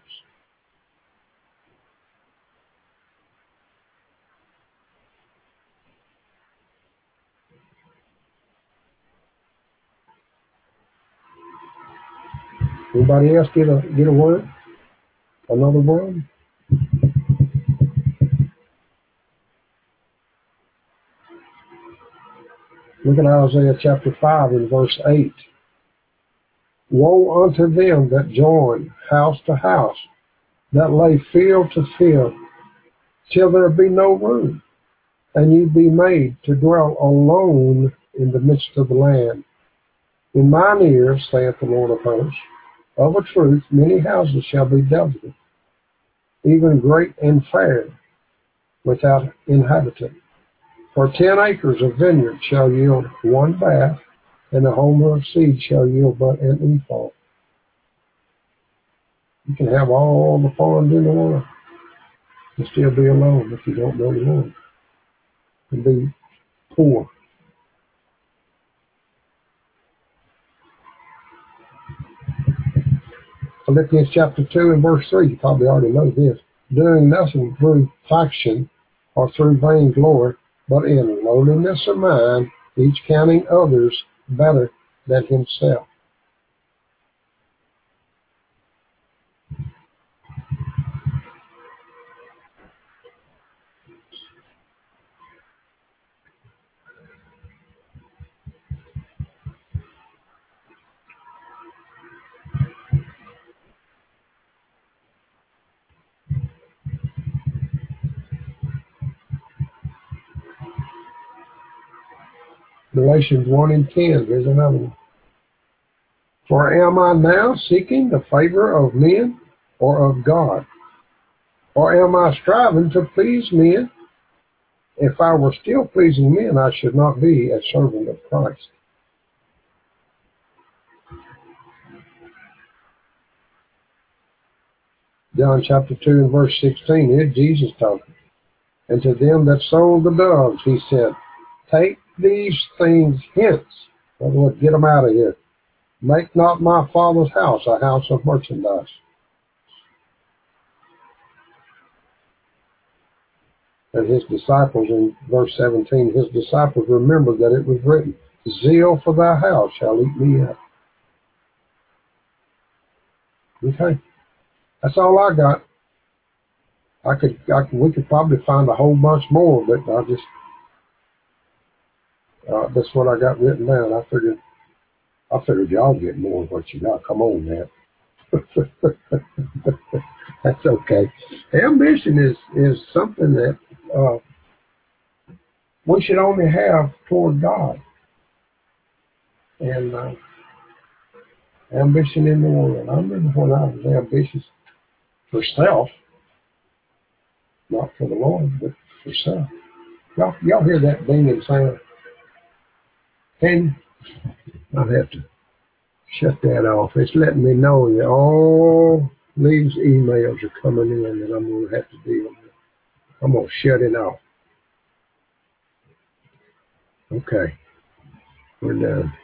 Anybody else get a word? Another word? Look at Isaiah chapter 5 and verse 8. Woe unto them that join house to house, that lay field to field, till there be no room, and ye be made to dwell alone in the midst of the land. In mine ears, saith the Lord of hosts, of a truth many houses shall be desolate, even great and fair, without inhabitant. For 10 acres of vineyard shall yield one bath, and a homer of seed shall yield but an ephah. You can have all the farms in the world and still be alone if you don't know the Lord, and be poor. Philippians chapter 2 and verse 3, you probably already know this. Doing nothing through faction or through vainglory, but in lowliness of mind, each counting others better than himself. Galatians 1 and 10, here's another one. For am I now seeking the favor of men or of God? Or am I striving to please men? If I were still pleasing men, I should not be a servant of Christ. John chapter 2 and verse 16, here's Jesus talking. And to them that sold the doves, he said, take these things hence. In other words, get them out of here. Make not my Father's house a house of merchandise. And his disciples, in verse 17, his disciples remembered that it was written, zeal for thy house shall eat me up. Okay. That's all I got. We could probably find a whole bunch more, but that's what I got written down. I figured y'all get more of what you got. Come on, man. That's okay. Ambition is something that we should only have toward God. And ambition in the world. I remember when I was ambitious for self, not for the Lord, but for self. Y'all hear that dinging sound? And I'll have to shut that off. It's letting me know that all these emails are coming in that I'm going to have to deal with. I'm going to shut it off. Okay. We're done.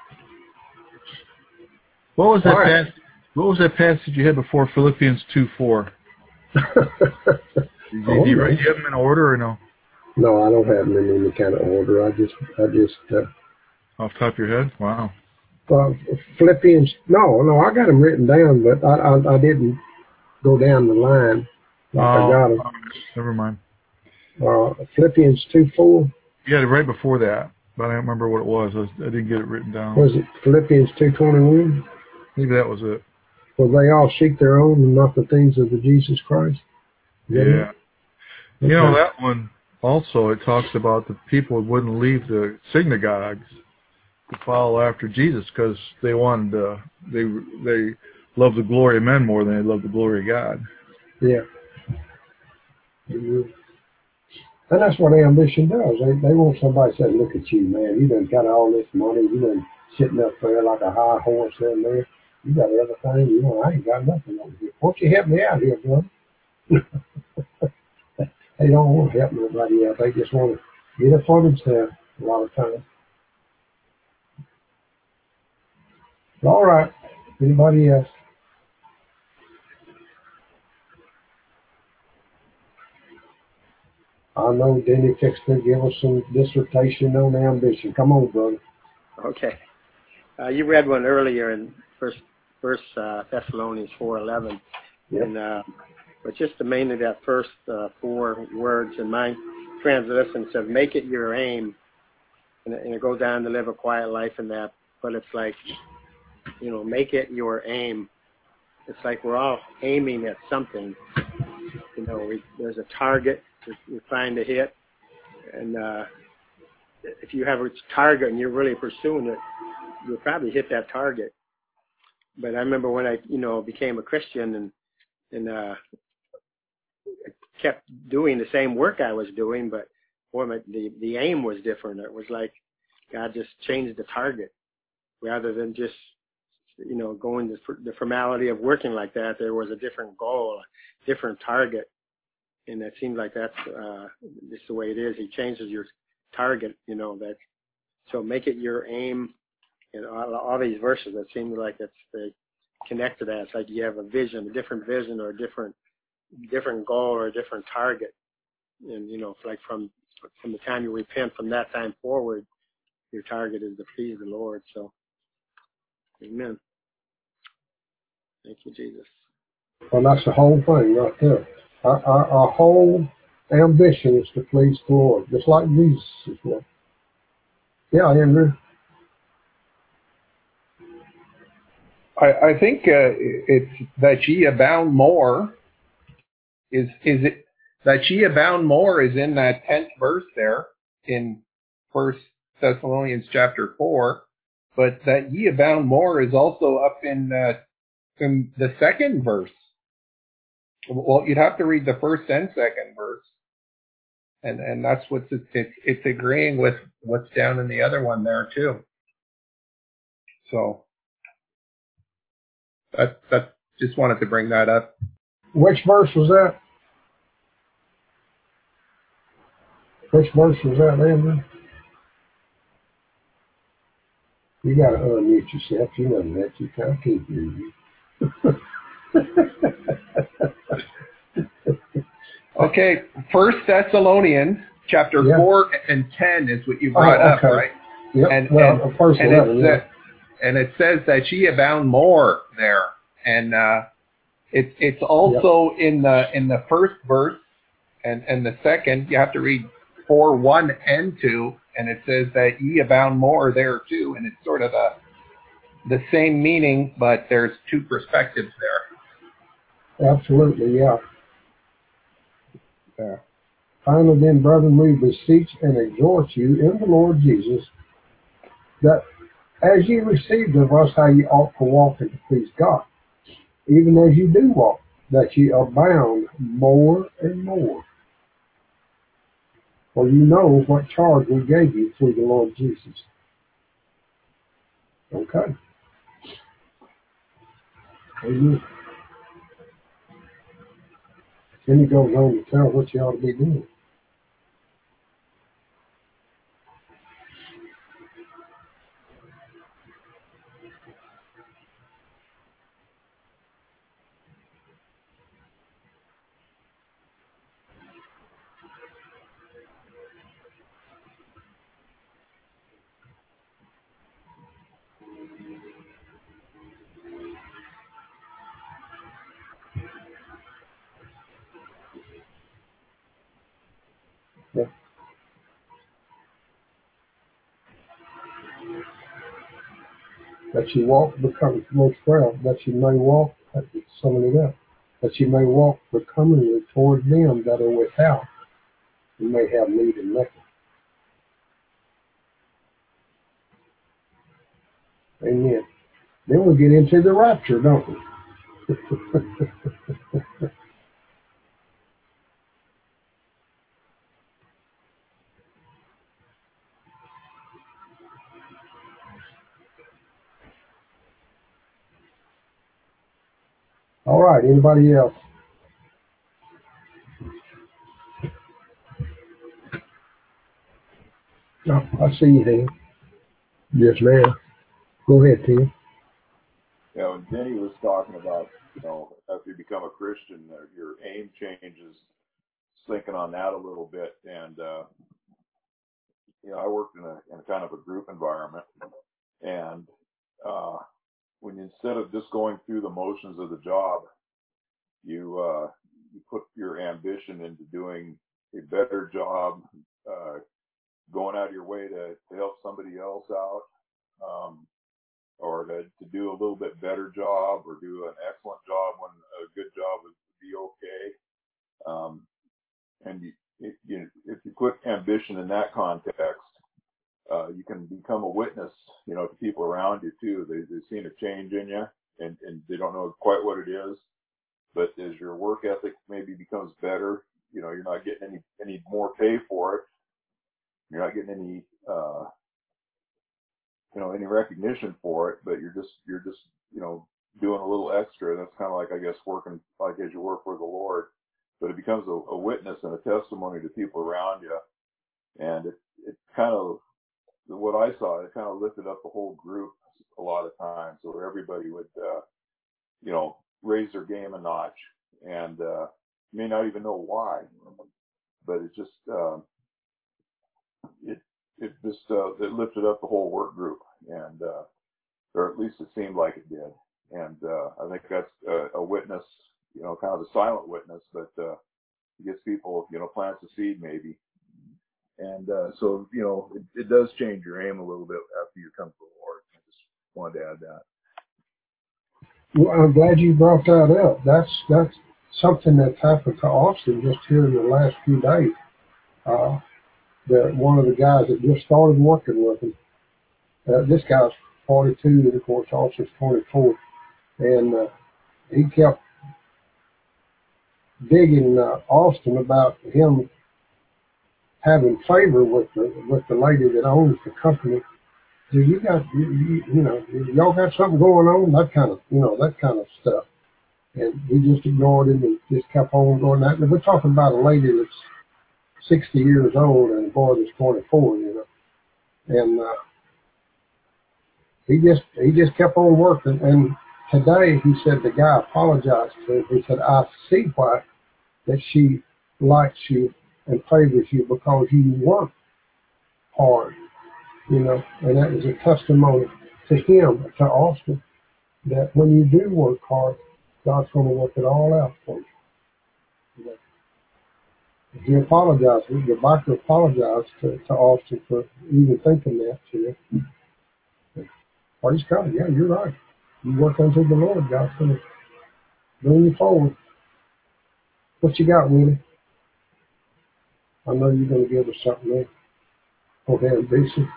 What was that passage you had before Philippians 2:4? Did you have them in order or no? No, I don't have them in any kind of order. I just Off the top of your head? Wow. Philippians. No, I got them written down, but I didn't go down the line like I got them. Never mind. Philippians 2:4. You had it right before that, but I don't remember what it was. I didn't get it written down. Was it Philippians 2:21? Maybe that was it. For they all seek their own and not the things of the Jesus Christ. Yeah. Okay. You know, that one also, it talks about the people who wouldn't leave the synagogues to follow after Jesus because they wanted they love the glory of men more than they love the glory of God. Yeah. Mm-hmm. And that's what ambition does. They want somebody to say, look at you, man. You done got all this money. You done sitting up there like a high horse in there. You got everything. You know, I ain't got nothing over here. Won't you help me out here, brother? They don't want to help nobody out. They just want to get it for themselves a lot of times. All right. Anybody else? I know Denny fixed to give us some dissertation on ambition. Come on, brother. Okay. You read one earlier in First Thessalonians 4:11, Yep. and but just mainly that first 4 words in my translation says, "Make it your aim," and it goes on to live a quiet life in that. But it's like, make it your aim. It's like we're all aiming at something. There's a target you're trying to hit, and if you have a target and you're really pursuing it, you'll probably hit that target. But I remember when I, became a Christian and kept doing the same work I was doing, but boy, the aim was different. It was like God just changed the target rather than just, going to the formality of working like that. There was a different goal, a different target. And it seems like that's just the way it is. He changes your target, so make it your aim. And all these verses, it seems like they connect to that. It's like you have a vision, a different vision, or a different goal, or a different target. And it's like from the time you repent, from that time forward, your target is to please the Lord. So, amen. Thank you, Jesus. Well, that's the whole thing right there. Our whole ambition is to please the Lord, just like Jesus was. Yeah, Andrew. I think it's that ye abound more. Is it that ye abound more is in that 10th verse there in 1 Thessalonians chapter 4, but that ye abound more is also up in the second verse. Well, you'd have to read the first and second verse. And that's what's it's agreeing with what's down in the other one there too. So that just wanted to bring that up. Which verse was that? Which verse was that, Andrew? You got to unmute yourself. You know that. You can't hear you. Okay, 1 Thessalonians chapter 4 and 10 is what you brought up, right? Yep. And it says that ye abound more there, and it's also in the first verse and the second. You have to read 4:1 and 2, and it says that ye abound more there too, and it's sort of the same meaning, but there's two perspectives there. Absolutely, yeah. Yeah. Finally, then, brethren, we beseech and exhort you in the Lord Jesus, that as ye received of us how ye ought to walk and to please God, even as you do walk, that ye abound more and more. For you know what charge we gave you through the Lord Jesus. Okay. Amen. Then he goes on to tell what you ought to be doing. Yeah. That you walk, become most proud, that you may walk, summing it up, that you may walk becomingly toward them that are without, you may have need of nothing. Amen. Then we get into the rapture, don't we? All right, anybody else? No, I see you, Dan. Yes, ma'am. Go ahead, Tim. Yeah, when Denny was talking about, after you become a Christian, your aim changes, thinking on that a little bit. And, I worked in a kind of a group environment. And when instead of just going through the motions of the job, you put your ambition into doing a better job, going out of your way to help somebody else out, or to do a little bit better job, or do an excellent job when a good job would be okay. And if you put ambition in that context, you can become a witness, to people around you too. They've seen a change in you, and they don't know quite what it is. But as your work ethic maybe becomes better, you're not getting any more pay for it. You're not getting any any recognition for it, but you're just doing a little extra. That's kind of like, I guess, working like as you work for the Lord. But it becomes a witness and a testimony to people around you, and it kind of, what I saw, it kind of lifted up the whole group a lot of times, where everybody would raise their game a notch, and may not even know why, but it just it lifted up the whole work group, and or at least it seemed like it did. And I think that's a witness, kind of a silent witness, but it gets people, plants a seed maybe. And so, it does change your aim a little bit after you come to the Lord. I just wanted to add that. Well, I'm glad you brought that up. That's something that's happened to Austin just here in the last few days. That one of the guys that just started working with him, this guy's 42, and of course Austin's 24. And he kept digging Austin about him having favor with the lady that owns the company. So you know, y'all got something going on, that kind of stuff. And he just ignored him and just kept on going that. And we're talking about a lady that's 60 years old and a boy that's 24, you know. And he just kept on working. And today he said the guy apologized to him. He said, I see why that she likes you and favors you, because you work hard, you know. And that is a testimony to him, to Austin, that when you do work hard, God's going to work it all out for you. You know. He apologized. The biker apologized to Austin for even thinking that to him. Praise God. Yeah, you're right. You work unto the Lord, God's going to bring you forward. What you got, Willie? I know you're going to give us something there. Go ahead, Bishop.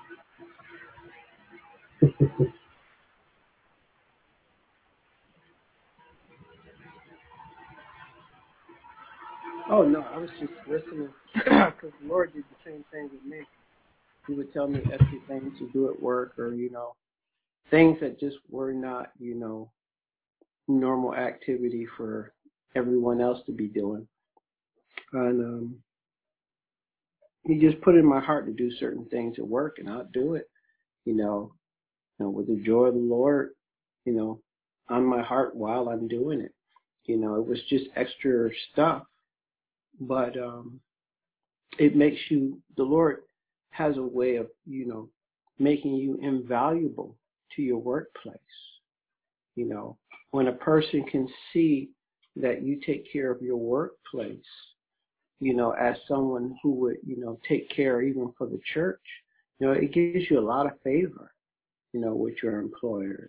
Oh no, I was just listening because the Lord did the same thing with me. He would tell me extra things to do at work, or things that just were not normal activity for everyone else to be doing. And he just put it in my heart to do certain things at work, and I'll do it, with the joy of the Lord, on my heart while I'm doing it. It was just extra stuff, but it makes you, the Lord has a way of, making you invaluable to your workplace. When a person can see that you take care of your workplace, as someone who would, take care even for the church, it gives you a lot of favor, with your employers.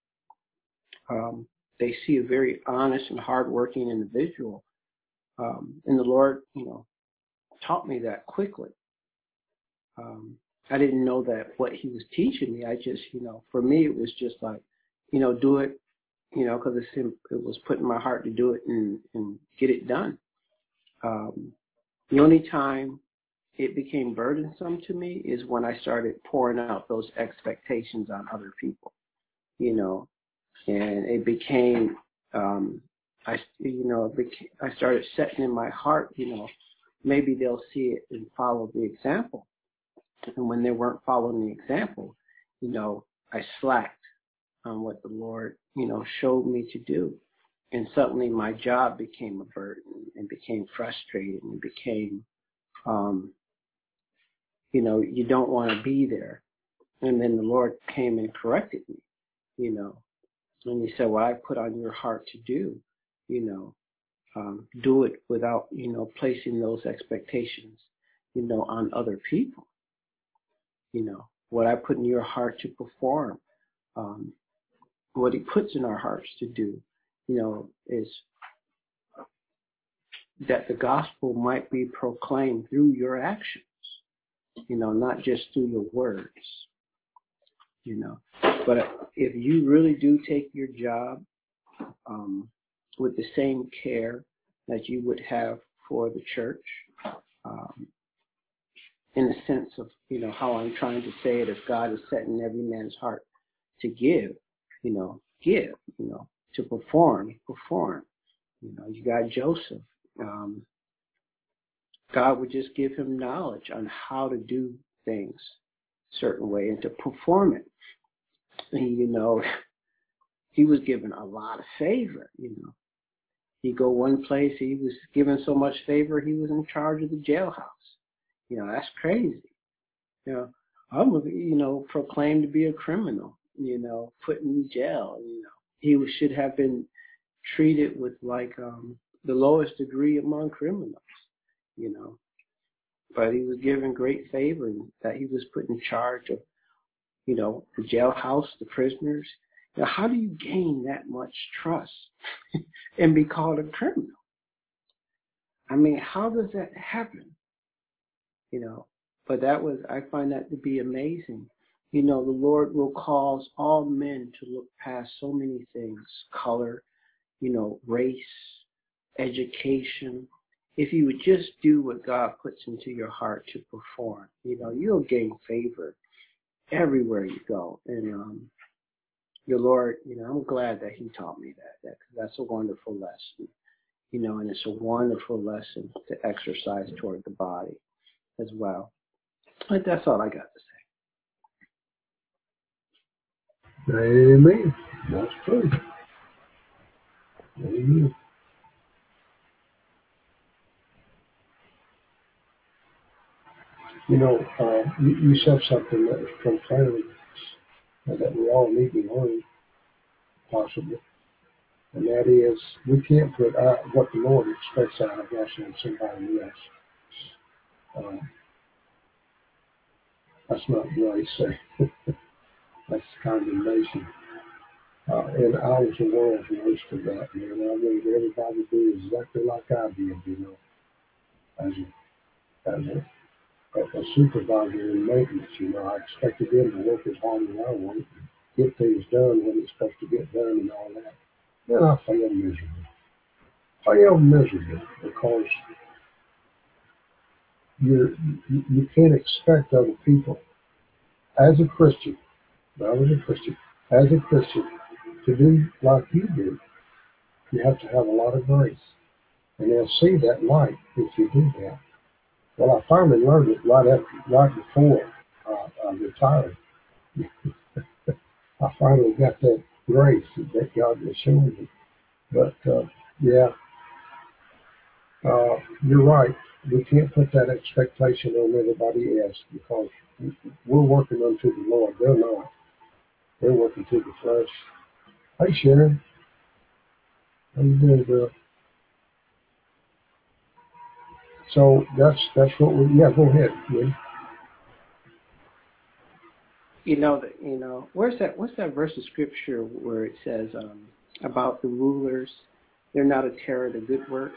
They see a very honest and hardworking individual. And the Lord, taught me that quickly. I didn't know that what he was teaching me. I just, for me, it was just like, do it, because it was put in my heart to do it and get it done. The only time it became burdensome to me is when I started pouring out those expectations on other people, and it became, I started setting in my heart, maybe they'll see it and follow the example. And when they weren't following the example, I slacked on what the Lord, showed me to do. And suddenly my job became a burden and became frustrating and became, you don't want to be there. And then the Lord came and corrected me, and he said, what I put on your heart to do, do it without, placing those expectations, on other people. What I put in your heart to perform, what he puts in our hearts to do, is that the gospel might be proclaimed through your actions, not just through your words, But if you really do take your job with the same care that you would have for the church, in the sense of, how I'm trying to say it, if God is setting every man's heart to give, give, to perform. You got Joseph. God would just give him knowledge on how to do things a certain way and to perform it. And, he was given a lot of favor, He go one place, he was given so much favor, he was in charge of the jailhouse. That's crazy. I'm, proclaimed to be a criminal, put in jail. He should have been treated with like the lowest degree among criminals, But he was given great favor and that he was put in charge of, the jailhouse, the prisoners. How do you gain that much trust and be called a criminal? I mean, how does that happen? But I find that to be amazing, the Lord will cause all men to look past so many things, color, race, education. If you would just do what God puts into your heart to perform, you'll gain favor everywhere you go. And the Lord, I'm glad that He taught me that, because that's a wonderful lesson, and it's a wonderful lesson to exercise toward the body as well. But that's all I got to say. Amen. That's true. Amen. You said something that was profound that we all need to learn, possibly, and that is we can't put what the Lord expects out of us on somebody else. That's not grace. That's condemnation. And I was the world's worst of that, man. I wanted everybody to do exactly like I did, as a supervisor in maintenance. I expected them to work as hard as I worked, get things done when it's supposed to get done and all that. Then I failed miserably. Because you can't expect other people, as a Christian, as a Christian, to do like you do. You have to have a lot of grace. And they'll see that light if you do that. Well, I finally learned it right before I retired. I finally got that grace that God was showing me. But, you're right. We can't put that expectation on everybody else because we're working unto the Lord. They're not. They're working to the flesh. Hey, Sharon. How you doing, girl? So that's what go ahead. Yeah. What's that verse of scripture where it says about the rulers? They're not a terror to good works,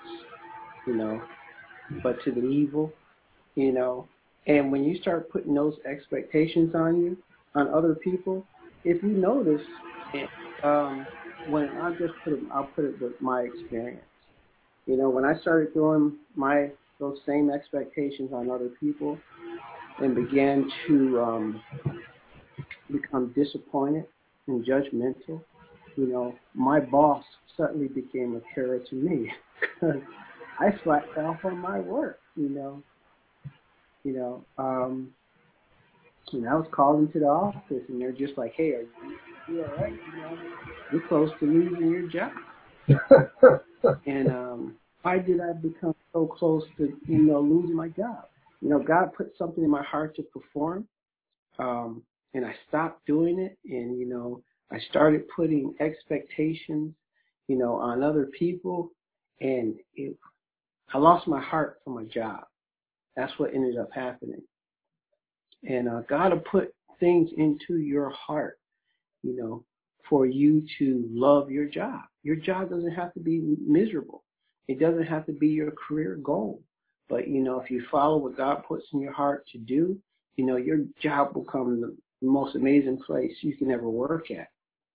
but to the evil, And when you start putting those expectations on other people, if you notice, when I'll put it with my experience. When I started throwing those same expectations on other people and began to become disappointed and judgmental, my boss suddenly became a terror to me because I slacked off on my work, and I was called into the office and they're just like, hey, are you all right? You're close to losing your job. And why did I become so close to, losing my job? God put something in my heart to perform, and I stopped doing it. And, I started putting expectations, on other people. And I lost my heart for my job. That's what ended up happening. And God will put things into your heart, for you to love your job. Your job doesn't have to be miserable. It doesn't have to be your career goal. But, if you follow what God puts in your heart to do, your job will become the most amazing place you can ever work at.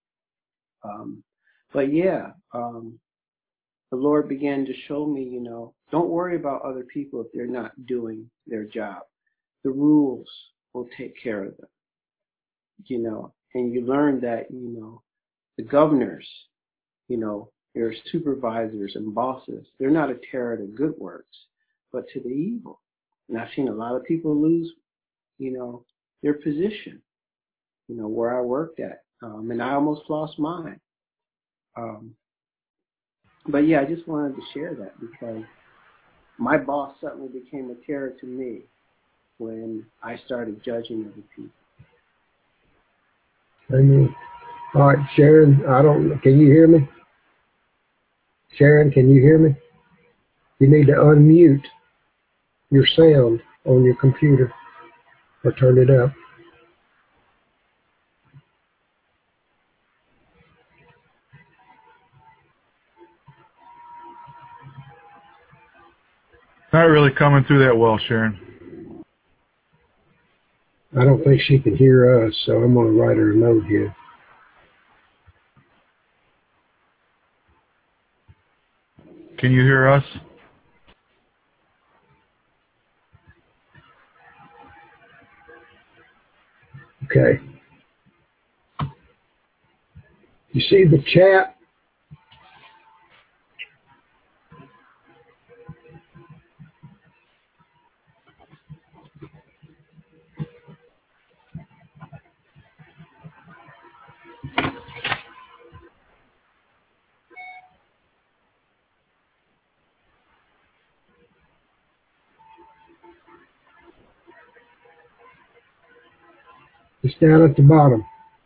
The Lord began to show me, don't worry about other people if they're not doing their job. The rules will take care of them, and you learn that, the governors, your supervisors and bosses, they're not a terror to good works, but to the evil. And I've seen a lot of people lose, their position, where I worked at. And I almost lost mine. I just wanted to share that because my boss suddenly became a terror to me when I started judging other people. Amen. All right, Sharon, can you hear me? Sharon, can you hear me? You need to unmute your sound on your computer or turn it up. Not really coming through that well, Sharon. I don't think she can hear us, so I'm going to write her a note here. Can you hear us? Okay. You see the chat? It's down at the bottom.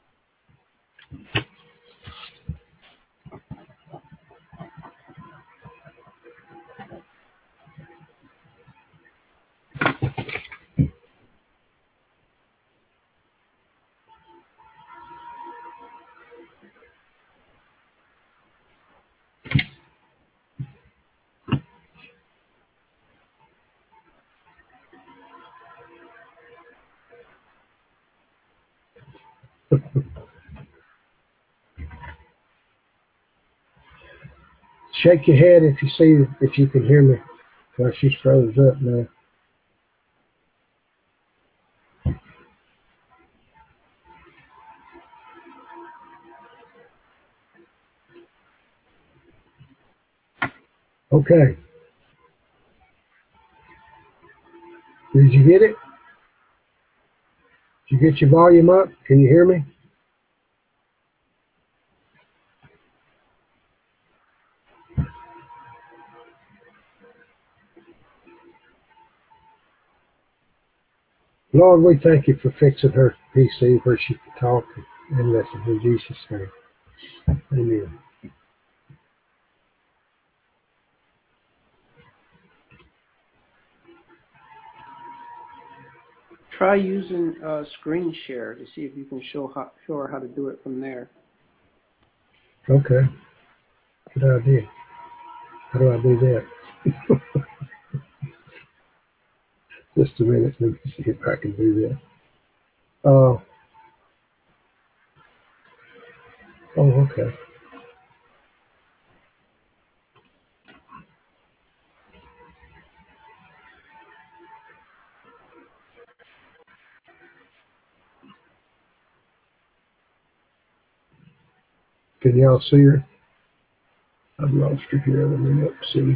Shake your head if you can hear me. Well, she's froze up now. Okay. Did you get it? Did you get your volume up? Can you hear me? Lord, we thank you for fixing her PC where she can talk and listen. In Jesus' name. Amen. Try using screen share to see if you can show her how to do it from there. Okay. Good idea. How do I do that? Just a minute. Let me see if I can do that. Oh, okay. Can y'all see her? I've lost her here. Let me look, see.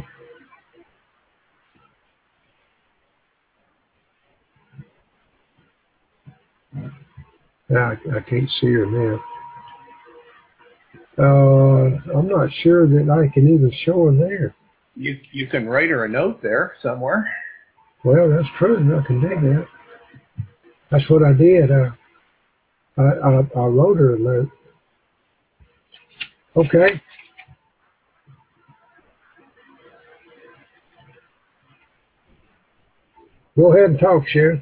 I can't see her now. I'm not sure that I can even show her there. You can write her a note there somewhere. Well, that's true. I can do that. That's what I did. I wrote her a note. Okay. Go ahead and talk, Sharon.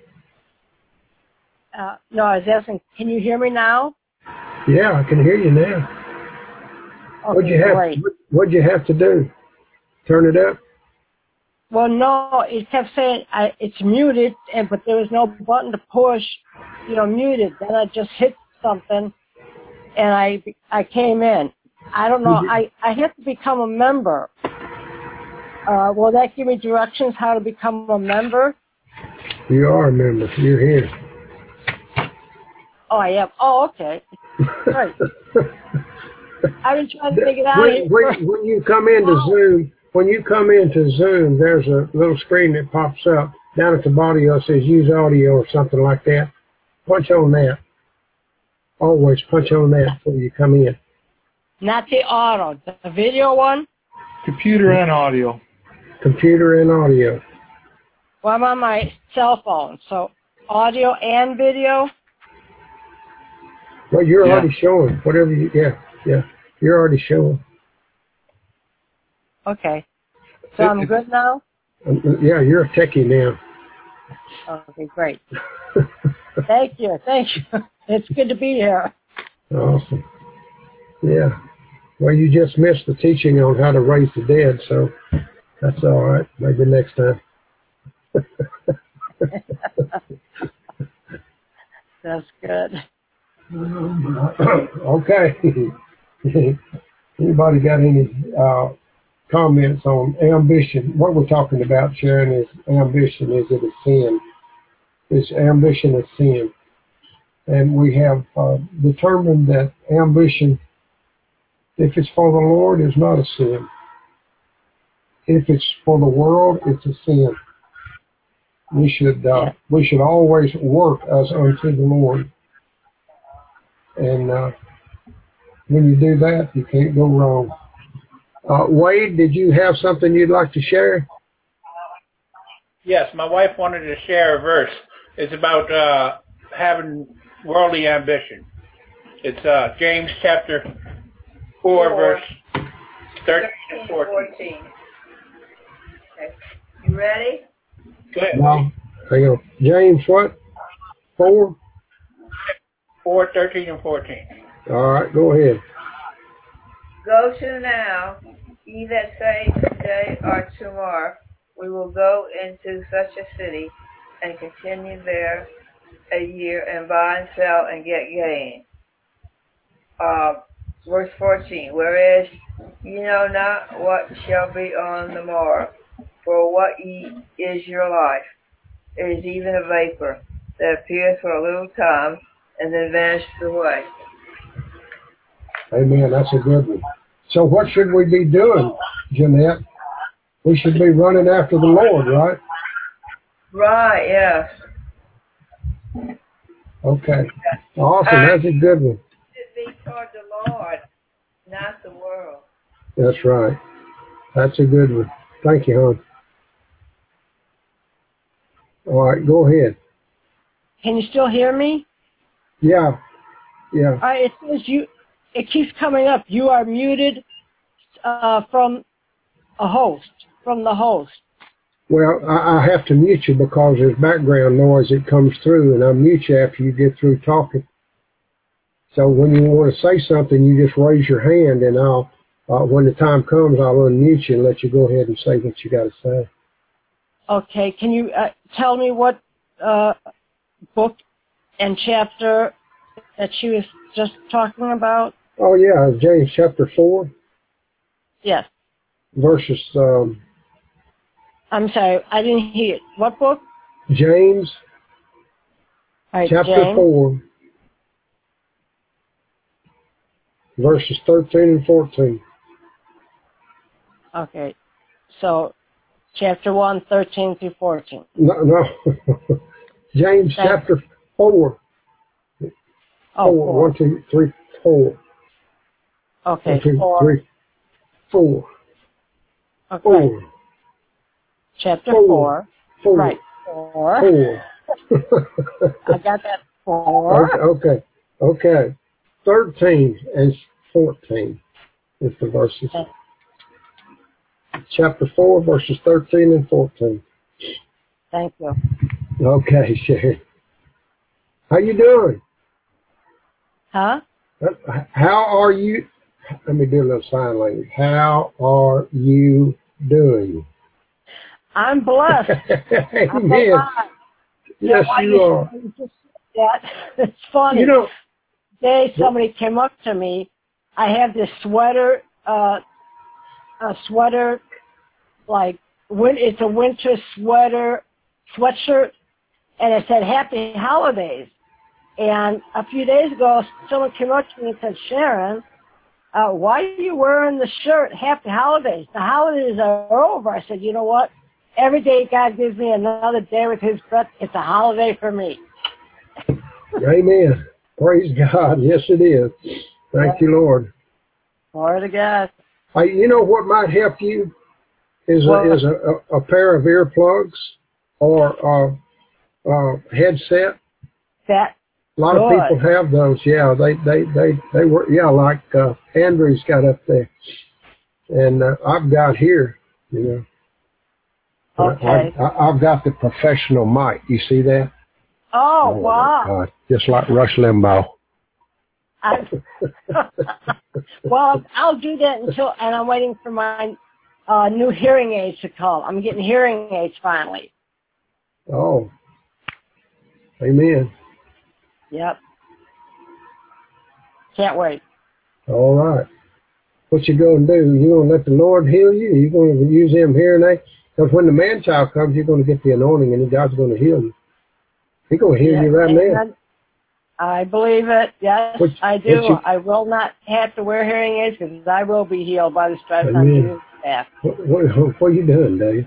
No, I was asking, can you hear me now? Yeah, I can hear you now. Okay, great. What'd you have to do? Turn it up? Well, no, it kept saying it's muted, but there was no button to push, muted. Then I just hit something, and I came in. I don't know. I have to become a member. Will that give me directions how to become a member? You are a member. You're here. Oh, I am. Oh, okay. Great. I've been trying to figure it out. When you come into Zoom, there's a little screen that pops up down at the bottom. It says use audio or something like that. Punch on that. Always punch on that before you come in. Not the auto, the video one? Computer and audio. Computer and audio. Well, I'm on my cell phone, so audio and video? Well, you're already showing. Whatever you, yeah. You're already showing. Okay. So I'm good now? Yeah, you're a techie now. Okay, great. Thank you. It's good to be here. Awesome. Yeah. Well, you just missed the teaching on how to raise the dead, so that's all right. Maybe next time. That's good. Okay. Anybody got any comments on ambition? What we're talking about, Sharon, is ambition. Is it a sin? Is ambition a sin? And we have determined that ambition, if it's for the Lord, is not a sin. If it's for the world, it's a sin. We should always work as unto the Lord. And when you do that, you can't go wrong. Wade, did you have something you'd like to share? Yes, my wife wanted to share a verse. It's about having worldly ambition. It's James chapter 4, verse 13 and 14. Okay. You ready? Go ahead. No. Hang on. James what? 4? 4, 13 and 14. All right, go ahead. Go to now, ye that say today or tomorrow, we will go into such a city and continue there a year and buy and sell and get gain. Verse 14, whereas ye know not what shall be on the morrow, for what is your life? It is even a vapor that appears for a little time and then vanishes away. Amen. That's a good one. So what should we be doing, Jeanette? We should be running after the Lord, right? Right, yes. Okay. Awesome. That's a good one. It be toward the Lord, not the world. That's right. That's a good one. Thank you, hon. All right, go ahead. Can you still hear me? Yeah. Yeah. It says it keeps coming up. You are muted from the host. Well, I have to mute you because there's background noise that comes through, and I'll mute you after you get through talking. So when you want to say something, you just raise your hand, and I'll, when the time comes, I'll unmute you and let you go ahead and say what you got to say. Okay. Can you tell me what book and chapter that she was just talking about? Oh, yeah, James chapter 4. Yes. Verses... I'm sorry, I didn't hear it. What book? James chapter James. 4, verses 13 and 14. Okay. So, chapter 1, 13 through 14. No. James chapter 4. Oh, 4. 1, 2, 3, 4. Okay, 1, 2, 4. 3, 4. Okay. 4. Chapter 4. 4. Right. 4. 4. I got that 4. Okay. 13 and 14 is the verses. Okay. Chapter 4, verses 13 and 14. Thank you. Okay, Sharon. How you doing? Huh? How are you? Let me do a little sign language. How are you doing? I'm blessed. Amen. Yes, you are. It's funny. You know, today somebody came up to me. I have this sweater, a sweater, like it's a winter sweatshirt, and it said Happy Holidays. And a few days ago, someone came up to me and said, Sharon, why are you wearing the shirt Happy Holidays? The holidays are over. I said, you know what? Every day God gives me another day with His breath. It's a holiday for me. Amen. Praise God. Yes, it is. Thank you, Lord. Glory to God. You know what might help you is a pair of earplugs or a headset. That a lot of people have those. Yeah, they were. Yeah, like Andrew's got up there, and I've got here. You know. Okay. I've got the professional mic. You see that? Oh wow! God. Just like Rush Limbaugh. Well, I'll do that and I'm waiting for my new hearing aids to come. I'm getting hearing aids finally. Oh, amen. Yep. Can't wait. All right. What you going to do? You going to let the Lord heal you? You going to use Him here and there? Because when the man-child comes, you're going to get the anointing, and God's going to heal you. He's going to heal you right now. I believe it. Yes, I do. I will not have to wear hearing aids because I will be healed by the stripes on Jesus' back. What are you doing, Dave?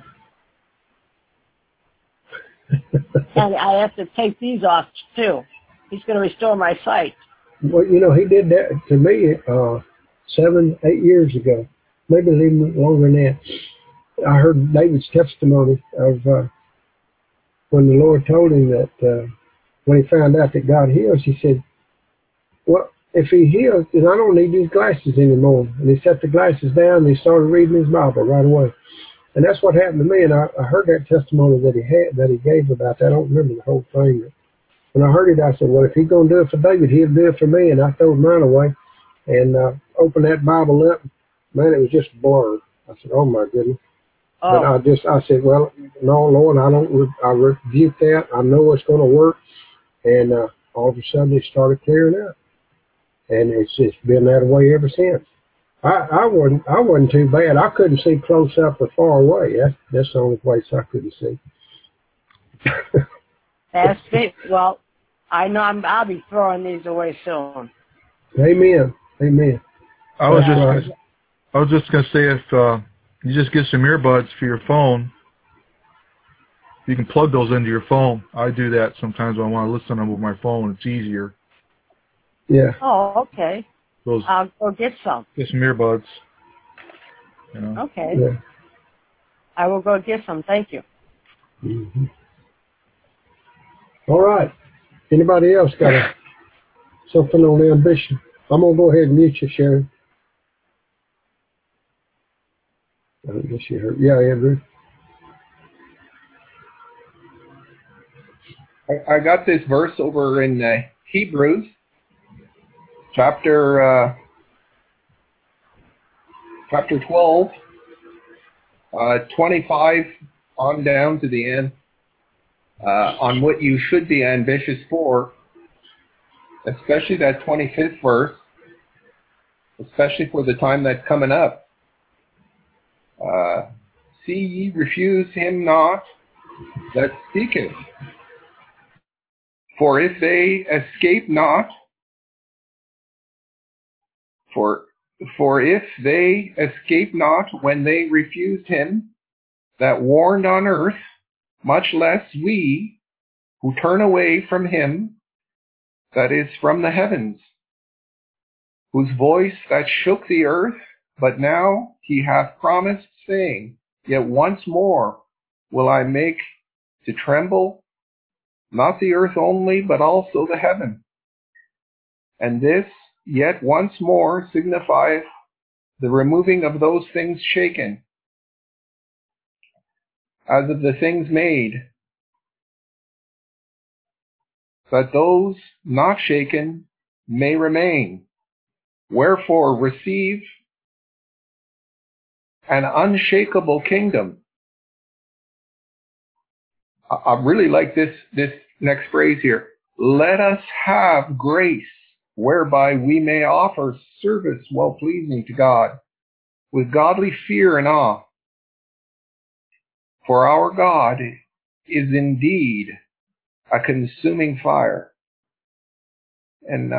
And I have to take these off, too. He's going to restore my sight. Well, you know, He did that to me 7, 8 years ago, maybe even longer than that. I heard David's testimony of when the Lord told him that when he found out that God heals, he said, well, if He heals, then I don't need these glasses anymore. And he set the glasses down and he started reading his Bible right away. And that's what happened to me. And I heard that testimony that he gave about that. I don't remember the whole thing. But when I heard it, I said, well, if He's going to do it for David, He'll do it for me. And I threw mine away and opened that Bible up. Man, it was just blurred. I said, oh, my goodness. Oh. But I said, well, no, Lord, I rebuke that. I know it's going to work. And all of a sudden it started clearing out. And it's just been that way ever since. I wasn't too bad. I couldn't see close up or far away. That's the only place I couldn't see. That's it. Well, I know I'll be throwing these away soon. Amen. Amen. I was just gonna say, if you just get some earbuds for your phone, you can plug those into your phone. I do that sometimes when I want to listen to them with my phone. It's easier. Yeah. Oh, okay. I'll go get some. Get some earbuds. You know. Okay. Yeah. I will go get some. Thank you. Mm-hmm. All right. Anybody else got something on ambition? I'm going to go ahead and mute you, Sharon. I guess you heard. Yeah, Andrew. I got this verse over in Hebrews, chapter 12, 25 on down to the end, on what you should be ambitious for, especially that 25th verse, especially for the time that's coming up. See ye refuse him not that speaketh. For if they escape not, for if they escape not when they refused him that warned on earth, much less we who turn away from him that is from the heavens, whose voice that shook the earth, but now he hath promised, saying, yet once more will I make to tremble, not the earth only, but also the heaven. And this yet once more signifieth the removing of those things shaken, as of the things made, that those not shaken may remain. Wherefore receive an unshakable kingdom. I really like this next phrase here. Let us have grace, whereby we may offer service well pleasing to God, with godly fear and awe. For our God is indeed a consuming fire. And,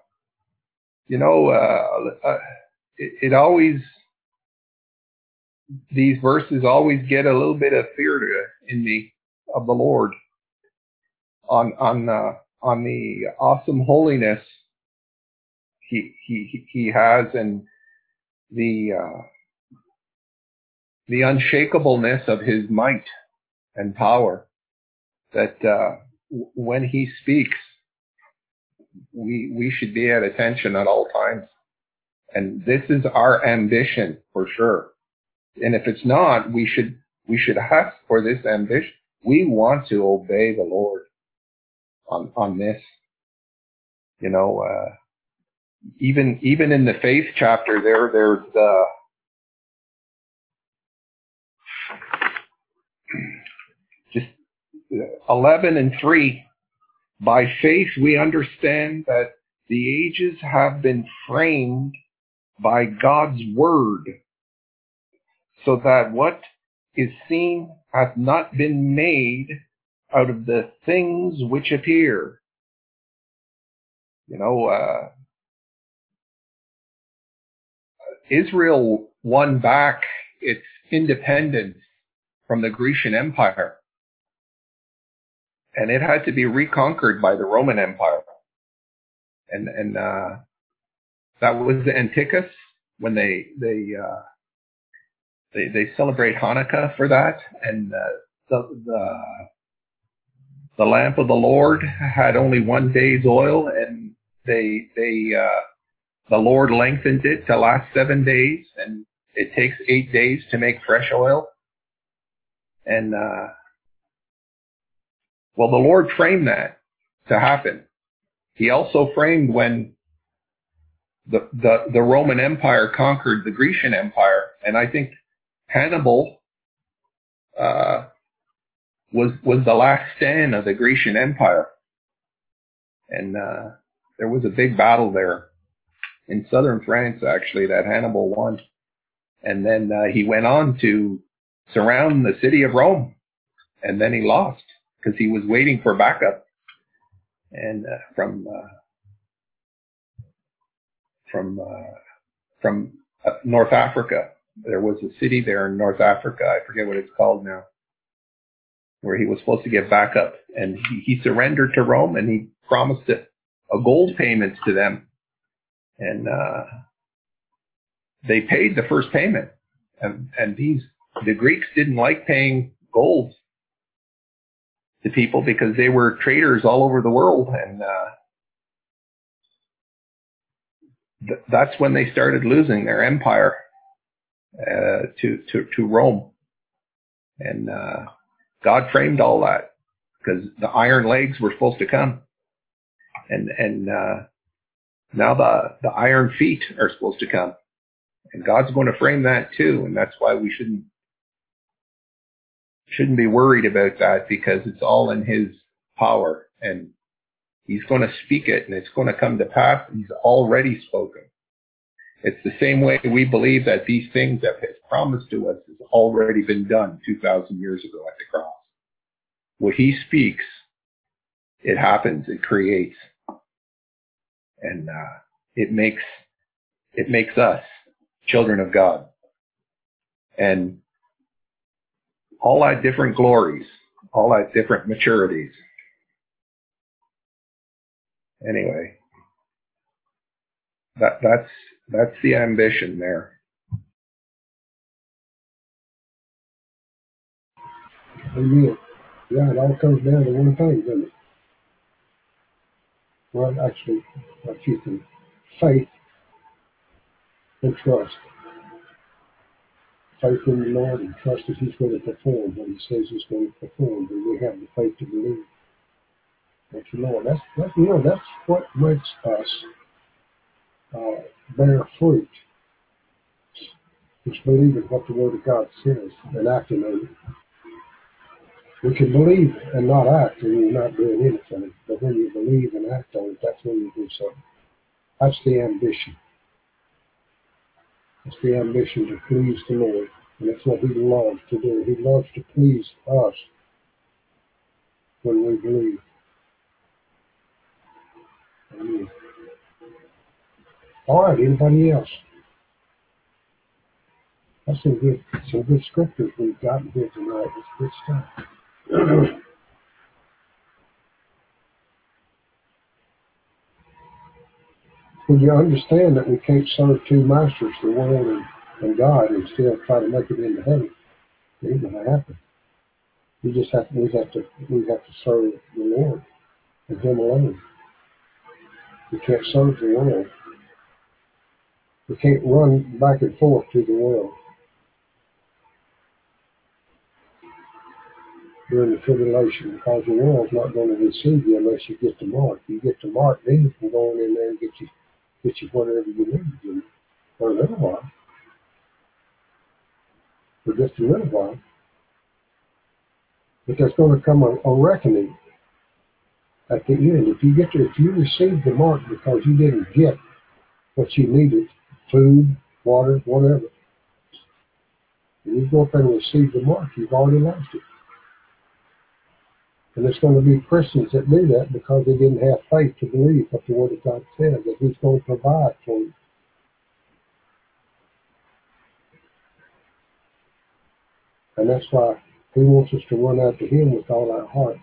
it always, these verses always get a little bit of fear in me of the Lord on the awesome holiness he has, and the unshakableness of his might and power, that when he speaks, we should be at attention at all times. And this is our ambition for sure. And if it's not, we should ask for this ambition. We want to obey the Lord on this. You know, even in the faith chapter there's 11 and 3. By faith, we understand that the ages have been framed by God's word, so that what is seen hath not been made out of the things which appear. Israel won back its independence from the Grecian Empire, and it had to be reconquered by the Roman Empire. And that was Antiochus, when they celebrate Hanukkah for that, and the lamp of the Lord had only 1 day's oil, and the Lord lengthened it to last 7 days, and it takes 8 days to make fresh oil. And the Lord framed that to happen. He also framed when the Roman Empire conquered the Grecian Empire, and I think Hannibal was the last stand of the Grecian Empire, and there was a big battle there in southern France, actually, that Hannibal won, and then he went on to surround the city of Rome, and then he lost because he was waiting for backup, and from North Africa. There was a city there in North Africa, I forget what it's called now, where he was supposed to get backup, and he surrendered to Rome, and he promised a gold payment to them, and they paid the first payment, and the Greeks didn't like paying gold to people because they were traders all over the world, and that's when they started losing their empire to Rome. And God framed all that because the iron legs were supposed to come, and now the iron feet are supposed to come, and God's going to frame that too. And that's why we shouldn't be worried about that, because it's all in His power, and He's going to speak it, and it's going to come to pass. He's already spoken. It's the same way we believe that these things that His promised to us has already been done 2,000 years ago at the cross. What He speaks, it happens, it creates, and it makes us children of God, and all that different glories, all that different maturities. Anyway, that's the ambition there. Amen. Yeah, it all comes down to one thing, doesn't it? Well, actually, a few things. Faith and trust. Faith in the Lord and trust that He's going to perform what He says He's going to perform, and we have the faith to believe. Thank you, Lord. That's what makes us bear fruit. Is believing what the Word of God says and acting on it. We can believe and not act, and you're not doing anything. But when you believe and act on it, that's when you do something. That's the ambition. It's the ambition to please the Lord. And that's what He loves to do. He loves to please us when we believe. Amen. All right, anybody else? That's some good scriptures we've gotten here tonight. It's good stuff. When you understand that we can't serve two masters, the world and God, and still try to make it into heaven, it ain't going to happen. We have to serve the Lord and Him alone. We can't serve the world. We can't run back and forth to the world during the tribulation, because the world's not going to receive you unless you get the mark. You get the mark, then you can go in there and get you whatever you need for a little while. For just a little while. But there's going to come a reckoning at the end. If you received the mark because you didn't get what you needed, food, water, whatever, and you go up and receive the mark, you've already lost it. And there's going to be Christians that do that because they didn't have faith to believe what the Word of God said, that He's going to provide for you. And that's why He wants us to run out to Him with all our heart.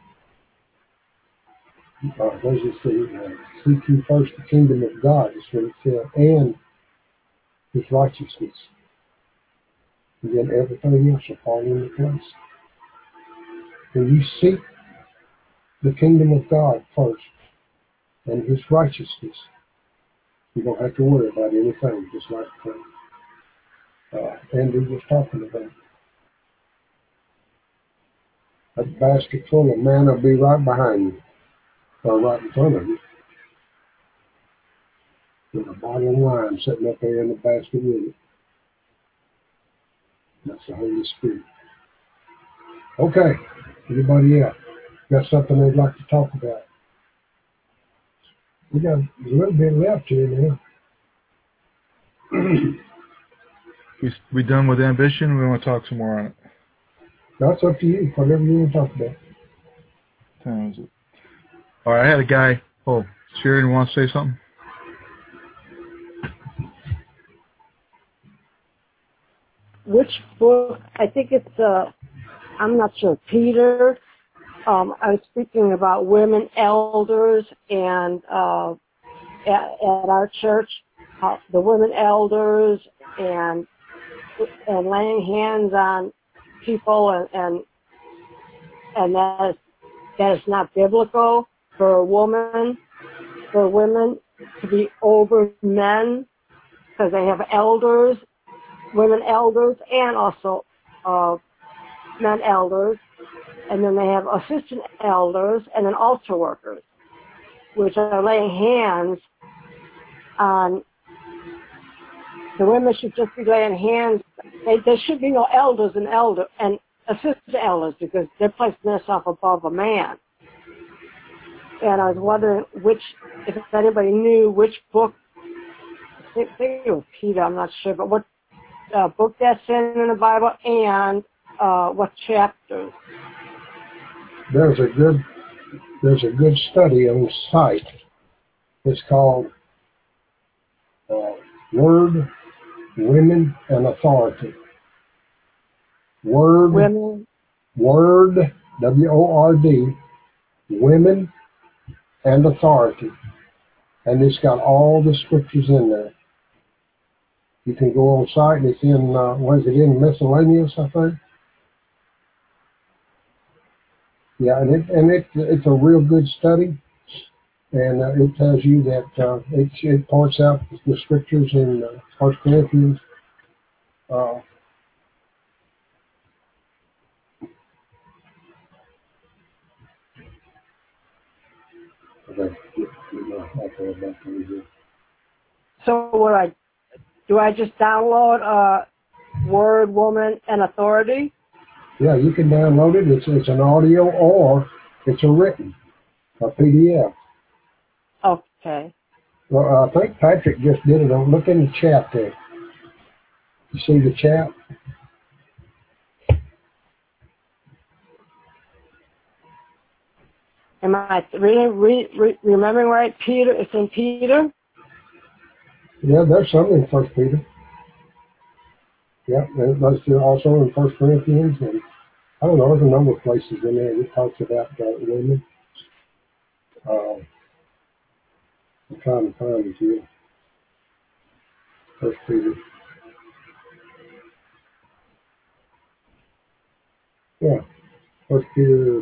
Let's just see, seek ye first the kingdom of God, is what it said, and His righteousness. And then everything else will fall into place. When you seek the kingdom of God first and His righteousness, you don't have to worry about anything, just like Andrew was talking about. That basket full of manna will be right behind you, or right in front of you, with a bottle of wine sitting up there in the basket with it. That's the Holy Spirit. Okay, anybody else got something they'd like to talk about? We got a little bit left here now. We done with ambition? We want to talk some more on it. That's up to you, whatever you want to talk about. What time is it? All right, I had a guy. Oh, Sharon wants to say something? Which book? I think it's, I'm not sure, Peter. I was speaking about women elders and at our church, the women elders and laying hands on people and that is not biblical for women to be over men because they have elders, women elders, and also men elders, and then they have assistant elders and then altar workers, which are laying hands on. The women should just be laying hands. There should be no elders and assistant elders because they're placing themselves above a man. And I was wondering if anybody knew which book. I think it was Peter. I'm not sure, but what book that's in the Bible and what chapters. There's a good study on the site. It's called Word, Women, and Authority. Word, W-O-R-D, Women and Authority. And it's got all the scriptures in there. You can go on site, and it's in, in miscellaneous, I think? Yeah, and it's a real good study, and it tells you that it points out the scriptures in 1 Corinthians. So do I just download Word, Woman, and Authority? Yeah, you can download it. It's an audio or it's a written, a PDF. Okay. Well, I think Patrick just did it. Look in the chat there. You see the chat? Am I really remembering right? Peter, it's in Peter? Yeah, there's some in 1 Peter. Yeah, that's also in 1 Corinthians. And I don't know, there's a number of places in there that talks about women. I'm trying to find it here. 1 Peter. Yeah, 1 Peter.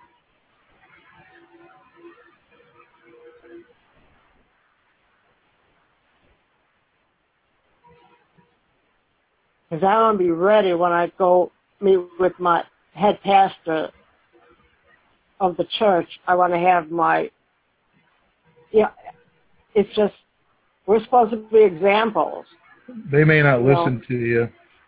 Because I want to be ready when I go meet with my head pastor of the church. I want to have it's just, we're supposed to be examples. They may not listen to you.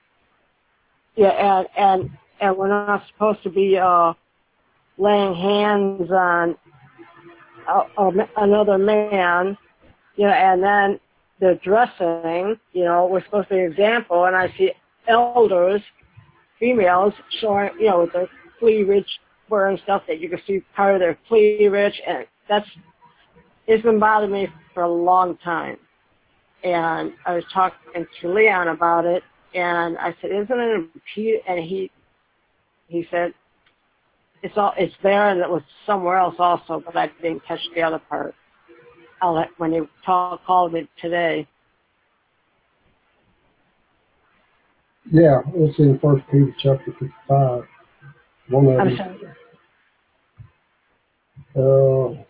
Yeah, and we're not supposed to be laying hands on another man, you know, and then the dressing, you know, was supposed to be an example, and I see elders, females, showing, you know, with their cleavage, wearing stuff that you can see part of their cleavage, and it's been bothering me for a long time. And I was talking to Leon about it, and I said, isn't it impeded? And he said, it's there, and it was somewhere else also, but I didn't catch the other part. When he called me today. Yeah, it's in 1 Peter chapter 5. I'm sorry.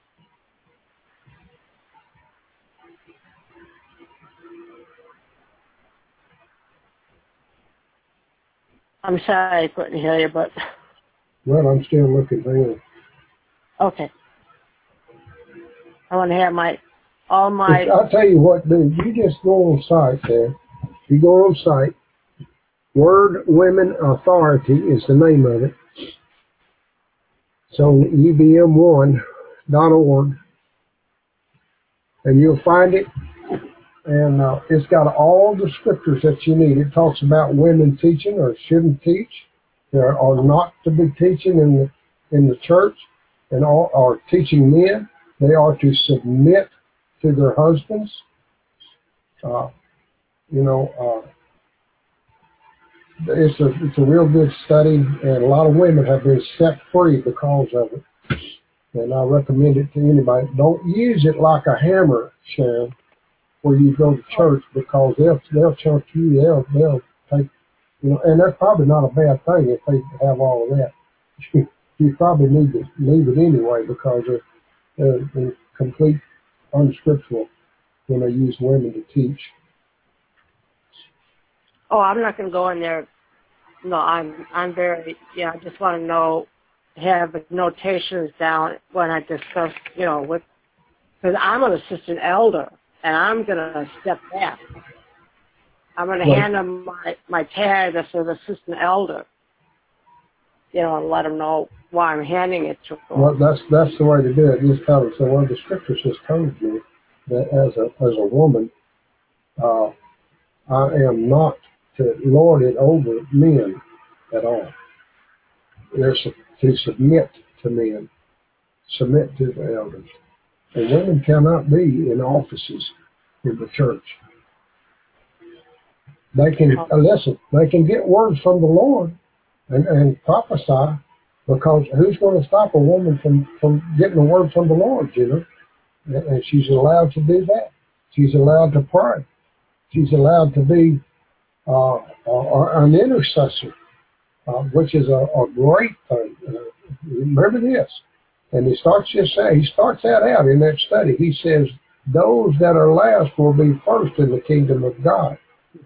I'm sorry I couldn't hear you, but... Well, I'm still looking there. Okay. I want to have all my... I'll tell you what, dude, you just go on site there. You go on site. Word Women Authority is the name of it. It's on ubm1.org. And you'll find it. And it's got all the scriptures that you need. It talks about women teaching or shouldn't teach. There are not to be teaching in the church, and all are teaching men. They are to submit to their husbands. It's a real good study, and a lot of women have been set free because of it. And I recommend it to anybody. Don't use it like a hammer, Sharon, where you go to church, because they'll chunk you. They'll take, you know, and that's probably not a bad thing if they have all of that. You probably need to leave it anyway, because they're complete unscriptural when they use women to teach. Oh, I'm not going to go in there. No, I'm very, yeah, I just want to have notations down when I discuss, you know, because I'm an assistant elder, and I'm going to step back. I'm going to hand them my tag that says assistant elder, you know, and let them know why I'm handing it to them. Well, that's the way to do it. Just tell them, so one of the scriptures has told me that as a woman, I am not to lord it over men at all. They're to submit to men, submit to the elders. And women cannot be in offices in the church. They can, listen, they can get words from the Lord and prophesy, because who's going to stop a woman from getting a word from the Lord, you know? And she's allowed to do that. She's allowed to pray. She's allowed to be an intercessor, which is a great thing. Remember this. And he starts that out in that study. He says, those that are last will be first in the kingdom of God.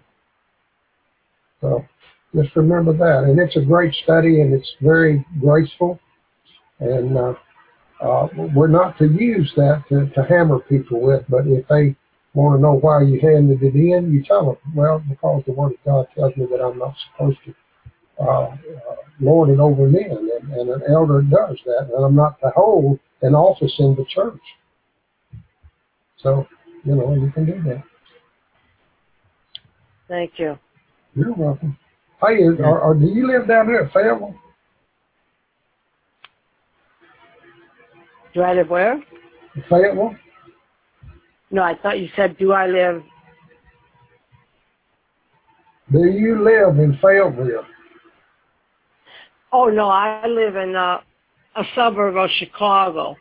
So just remember that. And it's a great study, and it's very graceful. And we're not to use that to hammer people with, but if they want to know why you handed it in, you tell them, well, because the Word of God tells me that I'm not supposed to lord it over men, and an elder does that, and I'm not to hold an office in the church. So, you know, you can do that. Thank you. You're welcome. Hey, do you live down there at Fayetteville? Do I live where? Fayetteville? No, I thought you said, do I live... Do you live in Fayetteville? Oh, no, I live in a suburb of Chicago.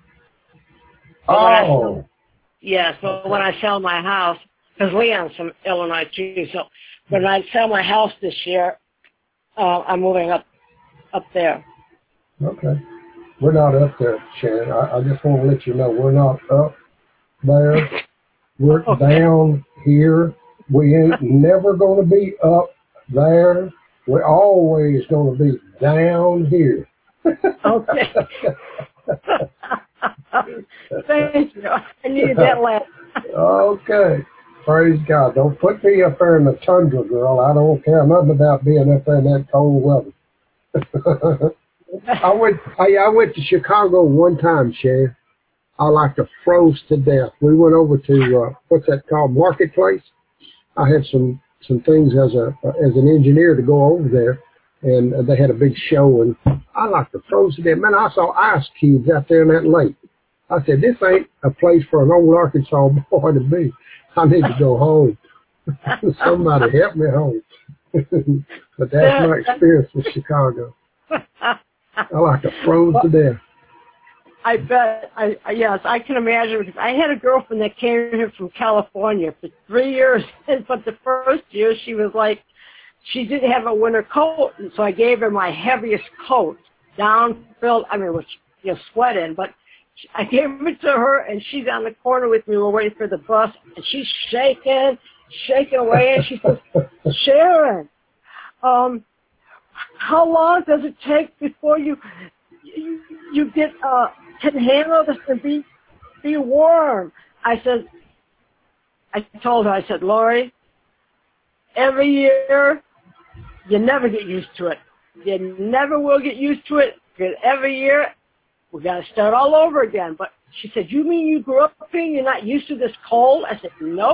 Oh. Yes, but when I sell my house, because Leon's from Illinois too, so when I sell my house this year, I'm moving up there. Okay. We're not up there, Sharon. I just want to let you know we're not up there. We're down here. We ain't never going to be up there. We're always going to be down here. Okay. Thank you. I needed that laugh. Okay. Praise God. Don't put me up there in the tundra, girl. I don't care nothing about being up there in that cold weather. I went to Chicago one time, Shay. I like to froze to death. We went over to, what's that called, Marketplace. I had some things as an engineer to go over there, and they had a big show, and I like to froze to death. Man, I saw ice cubes out there in that lake. I said, this ain't a place for an old Arkansas boy to be. I need to go home. Somebody help me home. But that's my experience with Chicago. I like to froze to death. I bet. Yes, I can imagine. Because I had a girlfriend that came here from California for 3 years, but the first year she was like, she didn't have a winter coat, and so I gave her my heaviest coat, down filled. I mean, with sweat in, but I gave it to her, and she's on the corner with me. We're waiting for the bus, and she's shaking away, and she says, Sharon, how long does it take before you get can handle this and be warm? I told her, I said, Lori, every year you never get used to it. You never will get used to it, because every year we got to start all over again. But she said, you mean you grew up here and you're not used to this cold? I said, nope.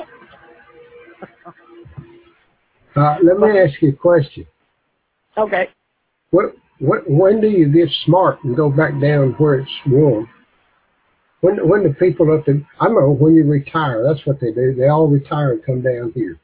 Let me ask you a question. Okay. When do you get smart and go back down where it's warm? When the people up there, I know when you retire, that's what they do. They all retire and come down here.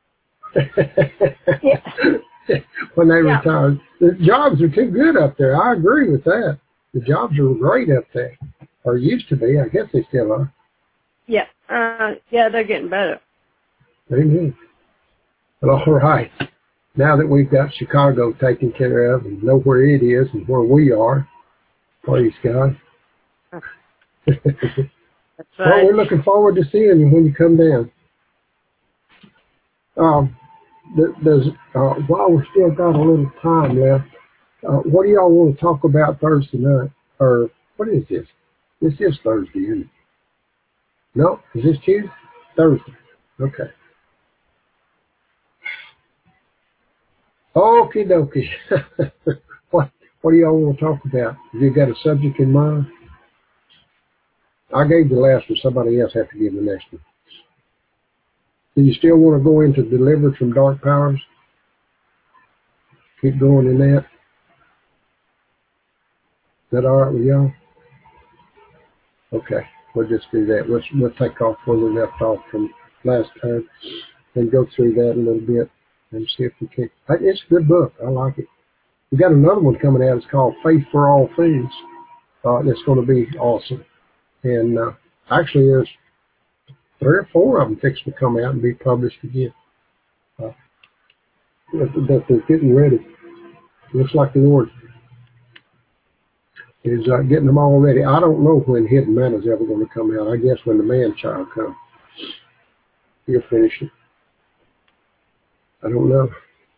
When they retire. The jobs are too good up there. I agree with that. The jobs are great up there. Or used to be. I guess they still are. Yeah. They're getting better. Amen. Well, all right. Now that we've got Chicago taken care of and know where it is and where we are, praise God. That's right. Well, we're looking forward to seeing you when you come down. While we still got a little time left, what do y'all want to talk about Thursday night? Or what is this? This is Thursday, isn't it? No? Is this Tuesday? Thursday. Okay. Okie dokie. What do y'all want to talk about? Have you got a subject in mind? I gave the last one. Somebody else have to give the next one. Do you still want to go into delivered from dark powers? Keep going in that. Is that all right with y'all? Okay, we'll just do that. We'll take off where we left off from last time and go through that a little bit and see if we can. It's a good book. I like it. We got another one coming out. It's called Faith for All Things. That's going to be awesome. And actually, there's 3 or 4 of them fixing to come out and be published again. That they're getting ready. Looks like the Lord is getting them all ready. I don't know when Hidden Manna is ever going to come out. I guess when the Man-Child comes, he'll finish it. I don't know.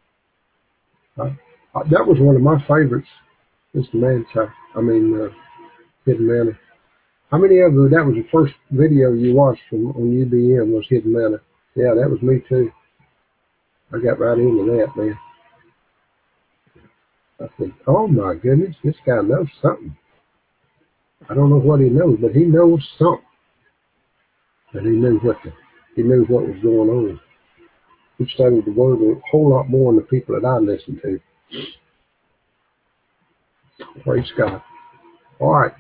That was one of my favorites. It's the Man-Child. Hidden Manna. How many of you, that was the first video you watched on UBM was Hidden Manna? Yeah, that was me too. I got right into that, man. I said, oh my goodness, this guy knows something. I don't know what he knows, but he knows something. And he knew what was going on. He studied the Word a whole lot more than the people that I listened to. Praise God. All right.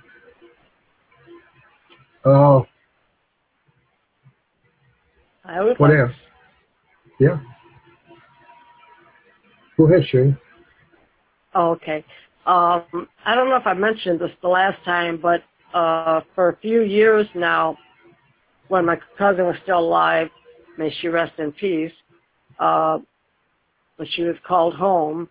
What else? Yeah. Go ahead, Shane. Oh, okay. I don't know if I mentioned this the last time, but for a few years now, when my cousin was still alive, may she rest in peace, when she was called home,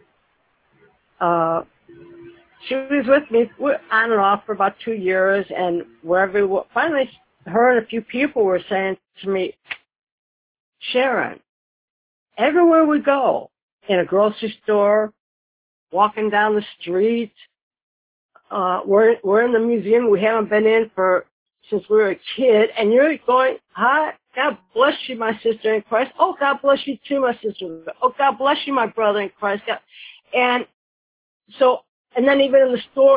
she was with me on and off for about 2 years, and finally, her and a few people were saying to me, Sharon, everywhere we go, in a grocery store, walking down the street, we're in the museum we haven't been in since we were a kid, and you're going, hi, God bless you, my sister in Christ. Oh, God bless you too, my sister. Oh, God bless you, my brother in Christ. And then even in the store,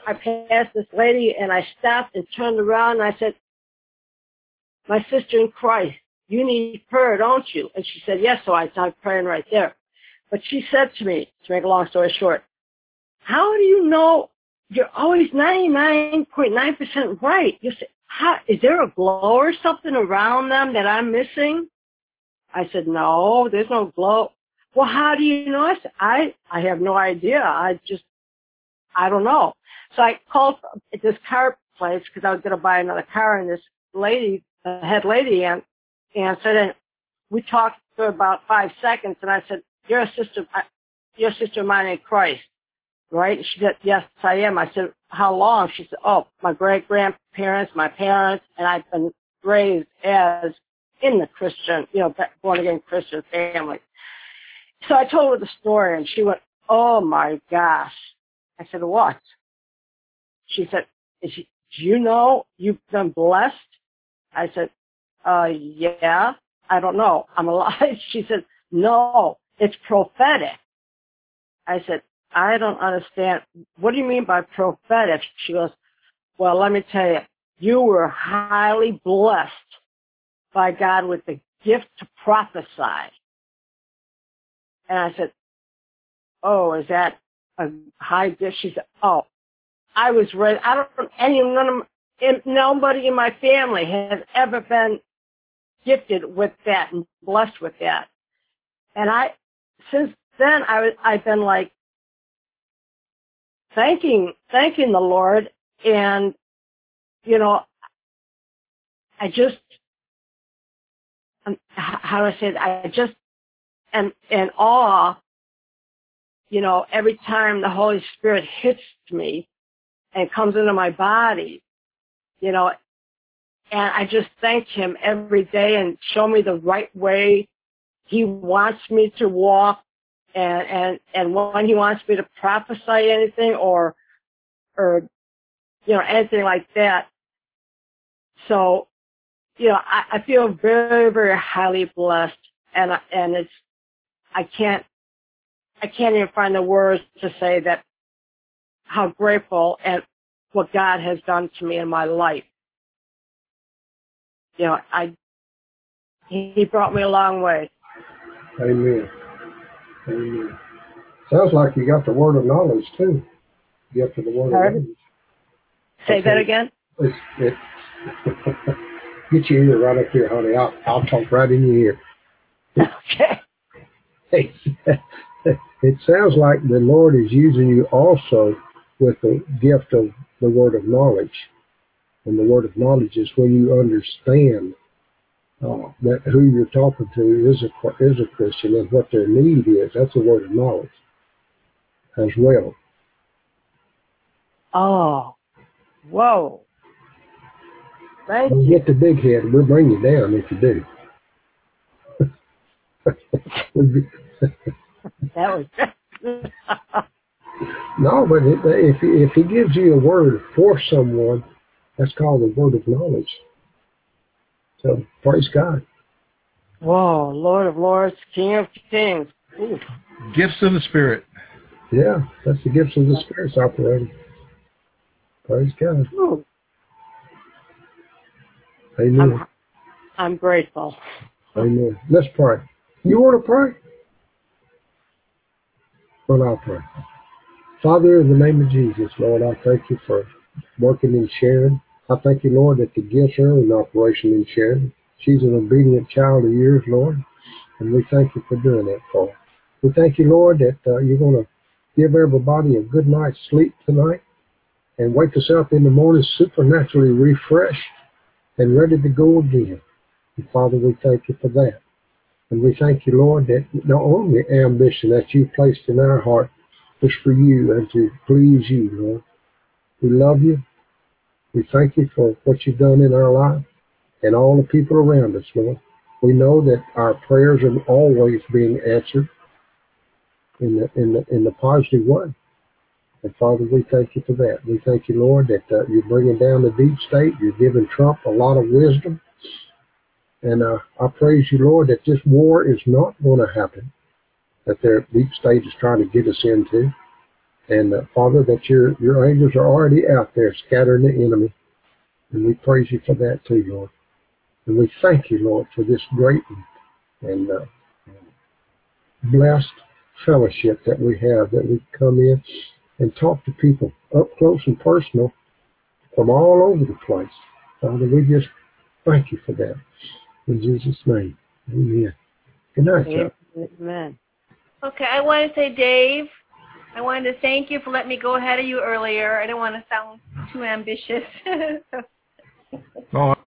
I passed this lady, and I stopped and turned around, and I said, my sister in Christ, you need prayer, don't you? And she said, yes, so I started praying right there. But she said to me, to make a long story short, how do you know you're always 99.9% right? You said, is there a glow or something around them that I'm missing? I said, no, there's no glow. Well, how do you know? I said, I have no idea. I don't know. So I called this car place because I was going to buy another car, and this lady, the head lady, answered, and we talked for about 5 seconds, and I said, you're a sister of mine in Christ, right? And she said, yes, I am. I said, how long? She said, oh, my great-grandparents, my parents, and I've been raised as in the Christian, born-again Christian family. So I told her the story, and she went, oh, my gosh. I said, what? She said, do you know you've been blessed? I said, yeah, I don't know. I'm alive. She said, no, it's prophetic. I said, I don't understand. What do you mean by prophetic? She goes, well, let me tell you, you were highly blessed by God with the gift to prophesy. And I said, oh, is that a high gift? She said, oh, I was raised, nobody in my family has ever been gifted with that and blessed with that. And since then, I've been like thanking the Lord, and, I just, how do I say it? I just am in awe, every time the Holy Spirit hits me and comes into my body, and I just thank Him every day and show me the right way He wants me to walk, and when He wants me to prophesy anything or anything like that. So, I feel very, very highly blessed, and I can't even find the words to say that how grateful and what God has done to me in my life. He brought me a long way. Amen. Amen. Sounds like you got the word of knowledge too. Get to the word of knowledge. Say that again. Get your ear right up here, honey. I'll talk right in your ear. Okay. It sounds like the Lord is using you also with the gift of the word of knowledge. And the word of knowledge is when you understand that who you're talking to is a Christian and what their need is. That's a word of knowledge as well. Oh, whoa. Thank you. Get the big head. We'll bring you down if you do. That was No, but if he gives you a word for someone, that's called a word of knowledge. So praise God. Whoa, Lord of Lords, King of Kings. Ooh. Gifts of the Spirit. Yeah, that's the gifts of the Spirit's operating. Praise God. Ooh. Amen. I'm grateful. Amen. Let's pray. You want to pray? Well, I'll pray. Father, in the name of Jesus, Lord, I thank you for working in Sharon. I thank you, Lord, that the gifts are in operation in Sharon. She's an obedient child of yours, Lord, and we thank you for doing that for her. We thank you, Lord, that you're going to give everybody a good night's sleep tonight and wake us up in the morning supernaturally refreshed and ready to go again. And Father, we thank you for that. And we thank you, Lord, that the only ambition that you placed in our heart is for you and to please you, Lord. We love you. We thank you for what you've done in our life and all the people around us, Lord. We know that our prayers are always being answered in the positive way. And Father, we thank you for that. We thank you, Lord, that you're bringing down the deep state. You're giving Trump a lot of wisdom. And I praise you, Lord, that this war is not going to happen, that their deep state is trying to get us into. And Father, that your angels are already out there scattering the enemy. And we praise you for that too, Lord. And we thank you, Lord, for this great and blessed fellowship that we have, that we come in and talk to people up close and personal from all over the place. Father, we just thank you for that. In Jesus' name, amen. Good night, Chuck. Amen. Okay, I want to say, Dave, I wanted to thank you for letting me go ahead of you earlier. I don't want to sound too ambitious. Oh,